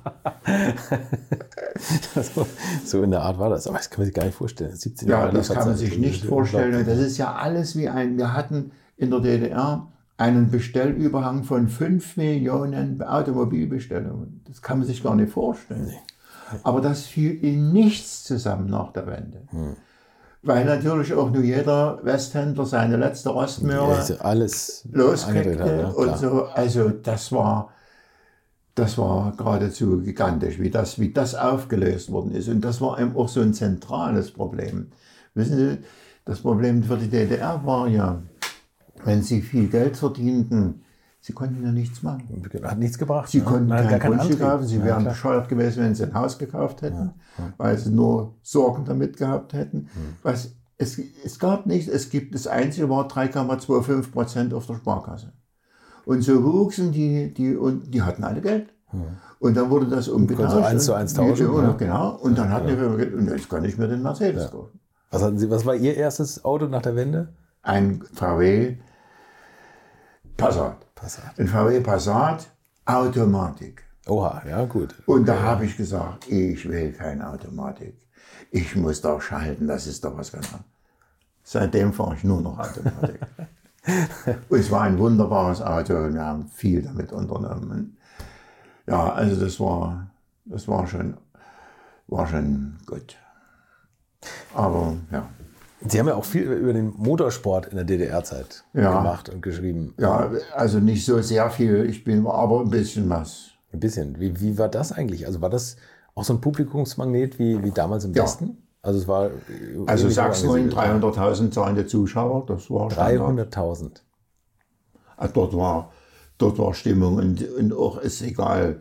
So in der Art war das. Aber das kann man sich gar nicht vorstellen. 17 Ja, Jahre das kann man sich nicht vorstellen. Und das ist ja alles wir hatten in der DDR einen Bestellüberhang von 5 Millionen Automobilbestellungen. Das kann man sich gar nicht vorstellen. Nee. Aber das fiel in nichts zusammen nach der Wende. Weil natürlich auch nur jeder Westhändler seine letzte Rostmöhre alles loskriegte und so. Also das war geradezu gigantisch, wie das aufgelöst worden ist. Und das war eben auch so ein zentrales Problem. Wissen Sie, das Problem für die DDR war ja, wenn sie viel Geld verdienten, sie konnten ja nichts machen. Hat nichts gebracht. Sie konnten kein Grundstück kaufen, sie wären bescheuert gewesen, wenn sie ein Haus gekauft hätten, weil sie nur Sorgen damit gehabt hätten. Es gab nichts, das Einzige war 3,25% auf der Sparkasse. Und so wuchsen die hatten alle Geld. Und dann wurde das umgetauscht. Also 1:1 tauschen. Genau, und dann hatten wir gesagt, und jetzt kann ich mir den Mercedes kaufen. Was war Ihr erstes Auto nach der Wende? Ein VW Passat. Ein VW Passat, Automatik. Oha, ja gut. Und da habe ich gesagt, ich will keine Automatik. Ich muss doch schalten, das ist doch was ganz anderes. Seitdem fahre ich nur noch Automatik. Und es war ein wunderbares Auto und wir haben viel damit unternommen. Ja, also das war schon gut. Aber ja. Sie haben ja auch viel über den Motorsport in der DDR-Zeit gemacht und geschrieben. Ja, also nicht so sehr viel, aber ein bisschen was. Ein bisschen. Wie war das eigentlich? Also war das auch so ein Publikumsmagnet wie damals im Westen? Also es war. Also Sachsenring, 300.000 zahlende Zuschauer, das war 300.000. Dort war Stimmung und auch ist egal,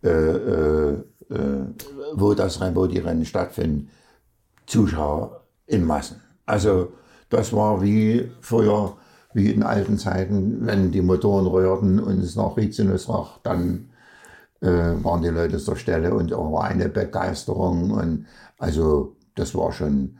wo die Rennen stattfinden, Zuschauer in Massen. Also das war wie früher, wie in alten Zeiten, wenn die Motoren rührten und es nach Rizinus roch, dann waren die Leute zur Stelle und auch war eine Begeisterung. Und also das war schon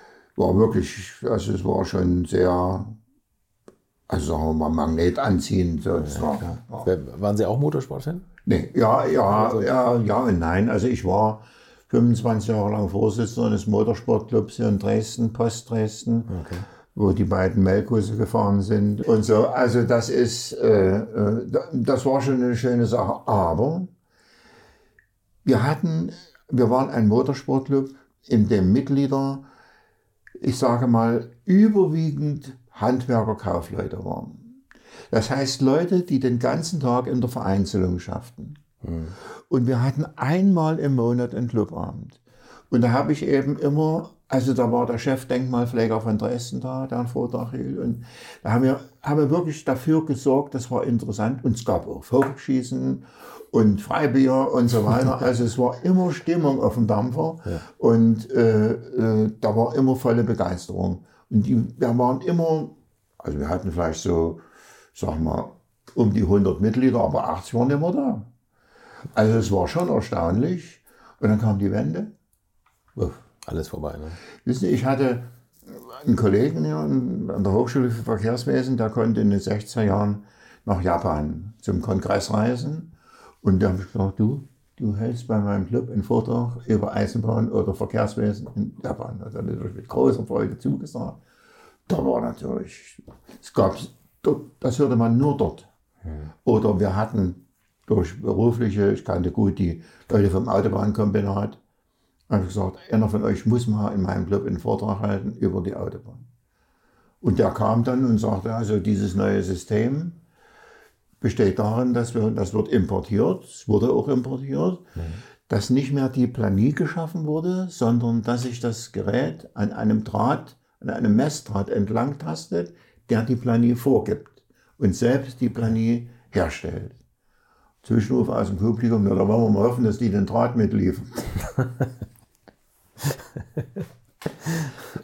sehr, also sagen wir mal, Magnet anziehend. So, Waren Sie auch Motorsportfan? Nee, ja und nein. Also ich war 25 Jahre lang Vorsitzender des Motorsportclubs hier in Dresden, Post Dresden, wo die beiden Melkbusse gefahren sind und so. Also das war schon eine schöne Sache. Aber wir waren ein Motorsportclub, in dem Mitglieder, ich sage mal, überwiegend Handwerker, Kaufleute waren. Das heißt Leute, die den ganzen Tag in der Vereinzelung schafften. Und wir hatten einmal im Monat einen Clubabend. Und da habe ich eben immer, also da war der Chefdenkmalpfleger von Dresden da, der einen Vortrag hielt. Und da haben wir wirklich dafür gesorgt, das war interessant. Und es gab auch Vogelschießen und Freibier und so weiter. Also es war immer Stimmung auf dem Dampfer. Ja. Und da war immer volle Begeisterung. Und wir waren immer, also wir hatten vielleicht so, sag mal, um die 100 Mitglieder, aber 80 waren immer da. Also es war schon erstaunlich. Und dann kam die Wende. Uff. Alles vorbei, ne? Wissen Sie, ich hatte einen Kollegen hier an der Hochschule für Verkehrswesen, der konnte in den 60er Jahren nach Japan zum Kongress reisen. Und da habe ich gesagt, du hältst bei meinem Club einen Vortrag über Eisenbahn oder Verkehrswesen in Japan. Also das habe ich mit großer Freude zugesagt. Da war natürlich, das hörte man nur dort. Oder wir hatten durch berufliche, ich kannte gut die Leute vom Autobahnkombinat, habe ich gesagt, einer von euch muss mal in meinem Club einen Vortrag halten über die Autobahn. Und der kam dann und sagte, also dieses neue System besteht darin, das wird importiert, es wurde auch importiert, dass nicht mehr die Planie geschaffen wurde, sondern dass sich das Gerät an einem Messdraht entlang tastet, der die Planie vorgibt und selbst die Planie herstellt. Zwischenruf aus dem Publikum, da wollen wir mal hoffen, dass die den Draht mitliefern.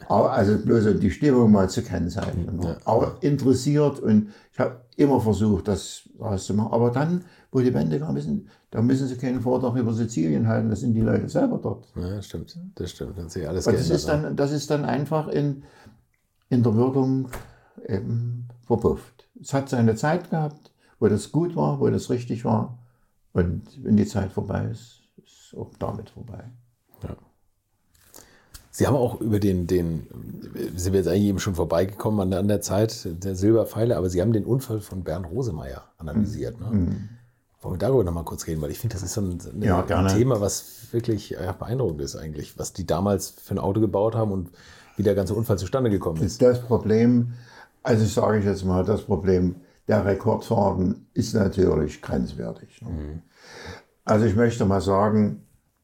Aber also bloß um die Stimmung mal zu kennzeichnen. Ja. Aber interessiert und ich habe immer versucht, das rauszumachen. Aber dann, wo die Wende kam, da müssen sie keinen Vortrag über Sizilien halten, das sind die Leute selber dort. Ja, das stimmt. Das hat sich alles geändert. Das ist dann einfach in der Wirkung eben verpufft. Es hat seine Zeit gehabt, wo das gut war, wo das richtig war. Und wenn die Zeit vorbei ist, ist auch damit vorbei. Ja. Sie haben auch über sind wir jetzt eigentlich eben schon vorbeigekommen an der Zeit der Silberpfeile, aber Sie haben den Unfall von Bernd Rosemeyer analysiert. Ne? Wollen wir darüber nochmal kurz reden, weil ich finde, das ist so ein Thema, was wirklich beeindruckend ist eigentlich, was die damals für ein Auto gebaut haben und wie der ganze Unfall zustande gekommen ist. Das Problem, also sage ich jetzt mal, das Problem der Rekordfahrten ist natürlich grenzwertig. Ne? Also ich möchte mal sagen,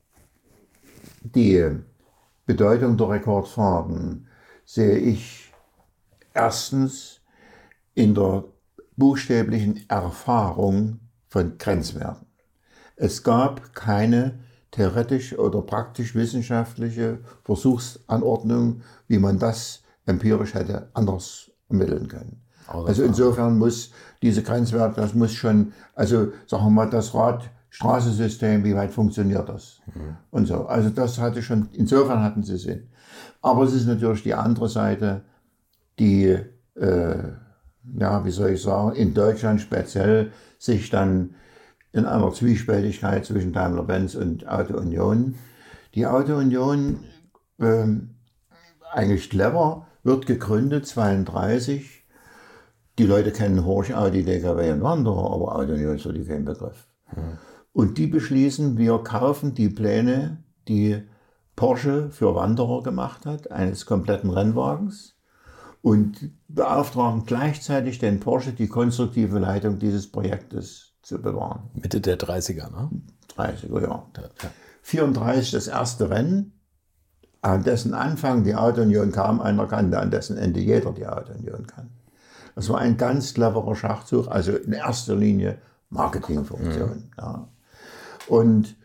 die Bedeutung der Rekordfahrten sehe ich erstens in der buchstäblichen Erfahrung von Grenzwerten. Es gab keine theoretisch oder praktisch wissenschaftliche Versuchsanordnung, wie man das empirisch hätte anders ermitteln können. Also insofern muss diese Grenzwerte, das muss schon, also sagen wir mal, das Radstraßensystem, wie weit funktioniert das? Und so. Also das hatte schon, insofern hatten sie Sinn. Aber es ist natürlich die andere Seite, die, wie soll ich sagen, in Deutschland speziell sich dann in einer Zwiespältigkeit zwischen Daimler-Benz und Auto Union. Die Auto Union, eigentlich clever, wird gegründet, 1932. Die Leute kennen Horch, Audi, DKW und Wanderer, aber Auto Union ist für die kein Begriff. Und die beschließen, wir kaufen die Pläne, die Porsche für Wanderer gemacht hat, eines kompletten Rennwagens, und beauftragen gleichzeitig den Porsche, die konstruktive Leitung dieses Projektes zu bewahren. Mitte der 30er, ne? 30er, ja. 34 das erste Rennen, an dessen Anfang die Auto Union kaum einer kannte, an dessen Ende jeder die Auto Union kann. Das war ein ganz cleverer Schachzug, also in erster Linie Marketingfunktion. Ja. Und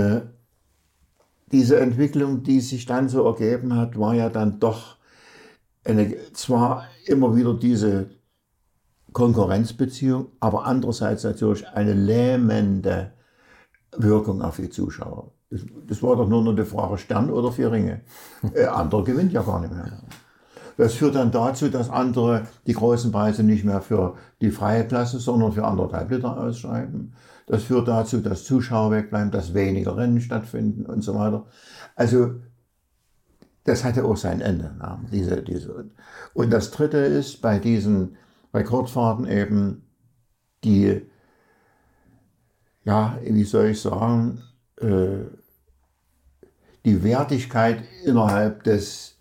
diese Entwicklung, die sich dann so ergeben hat, war ja dann doch zwar immer wieder diese Konkurrenzbeziehung, aber andererseits natürlich eine lähmende Wirkung auf die Zuschauer. Das war doch nur noch die Frage Stern oder vier Ringe. Andere gewinnt ja gar nicht mehr. Das führt dann dazu, dass andere die großen Preise nicht mehr für die freie Klasse, sondern für 1,5 Liter ausschreiben. Das führt dazu, dass Zuschauer wegbleiben, dass weniger Rennen stattfinden und so weiter. Also das hatte auch sein Ende. Und das Dritte ist bei diesen Rekordfahrten eben die, wie soll ich sagen, die Wertigkeit innerhalb des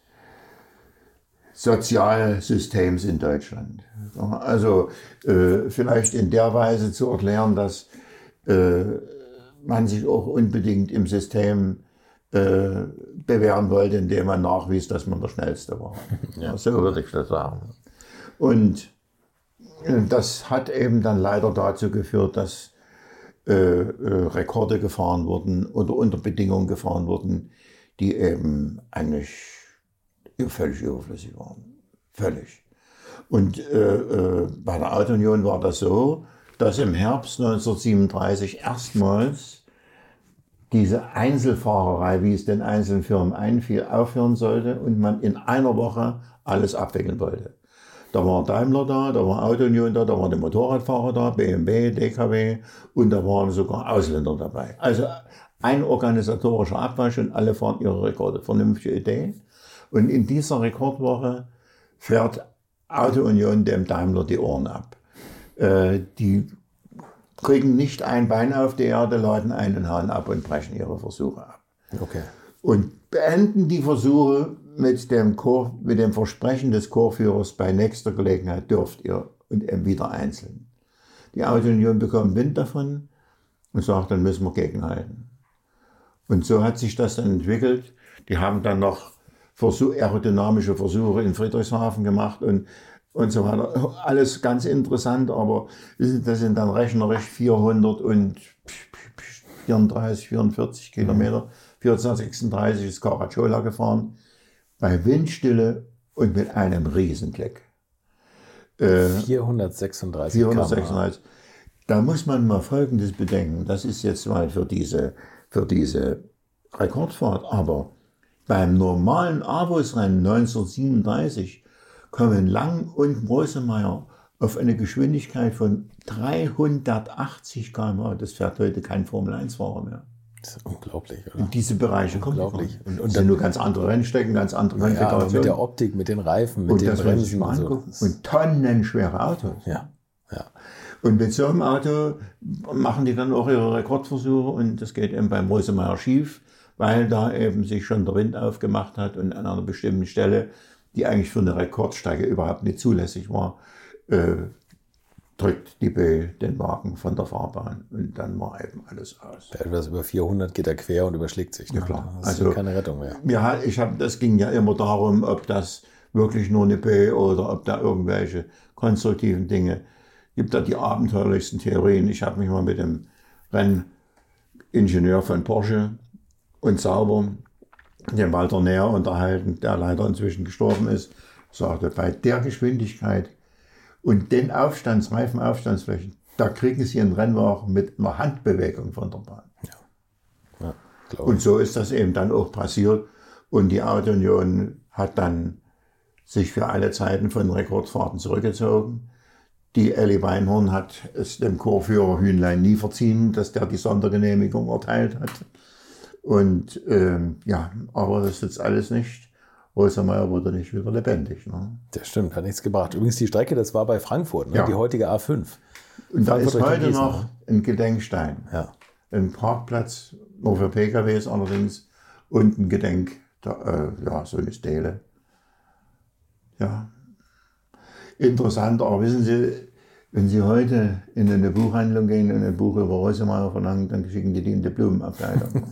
Sozialsystems in Deutschland. Also vielleicht in der Weise zu erklären, dass man sich auch unbedingt im System bewähren wollte, indem man nachwies, dass man der Schnellste war. Ja. So würde ich das sagen. Und das hat eben dann leider dazu geführt, dass Rekorde gefahren wurden oder unter Bedingungen gefahren wurden, die eben eigentlich völlig überflüssig waren. Völlig. Und bei der Auto Union war das so, dass im Herbst 1937 erstmals diese Einzelfahrerei, wie es den einzelnen Firmen einfiel, aufhören sollte und man in einer Woche alles abwickeln wollte. Da war Daimler da war Auto Union da waren die Motorradfahrer da, BMW, DKW und da waren sogar Ausländer dabei. Also ein organisatorischer Abwasch und alle fahren ihre Rekorde. Vernünftige Idee. Und in dieser Rekordwoche fährt Auto Union dem Daimler die Ohren ab. Die kriegen nicht ein Bein auf die Erde, laden einen Hahn ab und brechen ihre Versuche ab. Okay. Und beenden die Versuche mit dem Versprechen des Chorführers, bei nächster Gelegenheit dürft ihr und eben wieder einzeln. Die Auto Union bekommt Wind davon und sagt, dann müssen wir gegenhalten. Und so hat sich das dann entwickelt. Die haben dann noch aerodynamische Versuche in Friedrichshafen gemacht und so weiter. Alles ganz interessant, aber das sind dann rechnerisch 434 Kilometer. 1436 ist Caracciola gefahren. bei Windstille und mit einem Riesenklick. 436 km/h. Da muss man mal Folgendes bedenken. Das ist jetzt mal für diese Rekordfahrt. Aber beim normalen Avus-Rennen 1937 kommen Lang und Rosemeyer auf eine Geschwindigkeit von 380 km/h. Das fährt heute kein Formel-1-Fahrer mehr. Das ist unglaublich, oder? In diese Bereiche kommt unglaublich. Und das sind nur ganz andere Rennstrecken, ganz andere Konfigurationen. Aber mit der Optik, mit den Reifen, mit den Bremsen und so. Und tonnenschwere Autos. Ja. Und mit so einem Auto machen die dann auch ihre Rekordversuche und das geht eben beim Rosemeyer schief, weil da eben sich schon der Wind aufgemacht hat und an einer bestimmten Stelle, die eigentlich für eine Rekordstrecke überhaupt nicht zulässig war, drückt die B den Wagen von der Fahrbahn und dann war eben alles aus. Bei etwas über 400 geht er quer und überschlägt sich. Ja, klar. Das ist keine Rettung mehr. Ja, das ging ja immer darum, ob das wirklich nur eine B oder ob da irgendwelche konstruktiven Dinge gibt. Da die abenteuerlichsten Theorien. Ich habe mich mal mit dem Renningenieur von Porsche und Sauber, dem Walter Näher, unterhalten, der leider inzwischen gestorben ist, sagte, bei der Geschwindigkeit und den Reifenaufstandsflächen, da kriegen Sie einen Rennwagen mit einer Handbewegung von der Bahn. Ja, und so ist das eben dann auch passiert. Und die Auto-Union hat dann sich für alle Zeiten von Rekordfahrten zurückgezogen. Die Elli Weinhorn hat es dem Chorführer Hühnlein nie verziehen, dass der die Sondergenehmigung erteilt hat. Und aber das ist jetzt alles nicht. Rosemeyer wurde nicht wieder lebendig. Ne? Das stimmt, hat nichts gebracht. Übrigens die Strecke, das war bei Frankfurt, die heutige A5. Und da ist heute noch ein Gedenkstein. Ja. Ein Parkplatz, nur für PKWs allerdings, und ein so eine Stele. Ja. Interessant, aber wissen Sie, wenn Sie heute in eine Buchhandlung gehen und ein Buch über Rosemeyer verlangen, dann schicken die in die Blumenabteilung.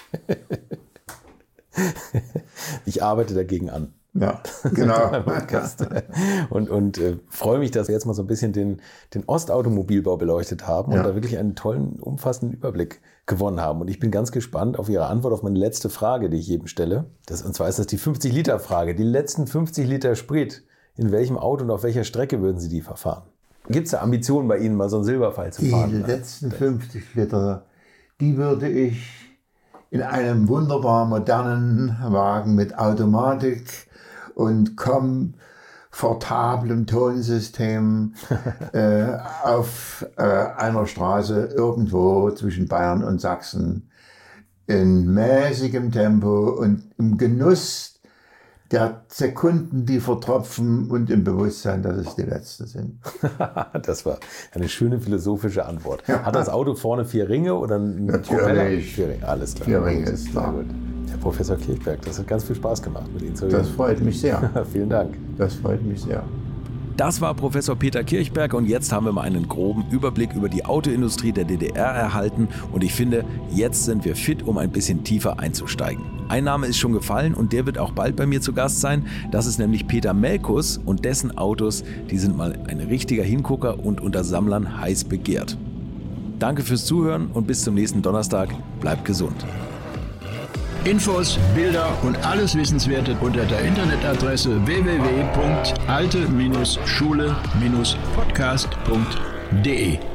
Ich arbeite dagegen an. Ja, genau. und freue mich, dass wir jetzt mal so ein bisschen den Ostautomobilbau beleuchtet haben und da wirklich einen tollen, umfassenden Überblick gewonnen haben. Und ich bin ganz gespannt auf Ihre Antwort auf meine letzte Frage, die ich jedem stelle. Und zwar ist das die 50-Liter-Frage. Die letzten 50 Liter Sprit, in welchem Auto und auf welcher Strecke würden Sie die verfahren? Gibt es da Ambitionen bei Ihnen, mal so einen Silberpfeil zu fahren? Die letzten 50 Liter, die würde ich in einem wunderbar modernen Wagen mit Automatik und komfortablem Tonsystem auf einer Straße irgendwo zwischen Bayern und Sachsen in mäßigem Tempo und im Genuss der Sekunden, die vertropfen und im Bewusstsein, dass es die letzten sind. Das war eine schöne philosophische Antwort. Ja. Hat das Auto vorne 4 Ringe oder ein Natürlich. 4 Ringe, alles klar. 4 Ringe ist klar. Gut. Herr Professor Kirchberg, das hat ganz viel Spaß gemacht, mit Ihnen zu reden. Das freut mich sehr. Vielen Dank. Das freut mich sehr. Das war Professor Peter Kirchberg und jetzt haben wir mal einen groben Überblick über die Autoindustrie der DDR erhalten und ich finde, jetzt sind wir fit, um ein bisschen tiefer einzusteigen. Ein Name ist schon gefallen und der wird auch bald bei mir zu Gast sein. Das ist nämlich Peter Melkus und dessen Autos, die sind mal ein richtiger Hingucker und unter Sammlern heiß begehrt. Danke fürs Zuhören und bis zum nächsten Donnerstag. Bleibt gesund. Infos, Bilder und alles Wissenswerte unter der Internetadresse www.alte-schule-podcast.de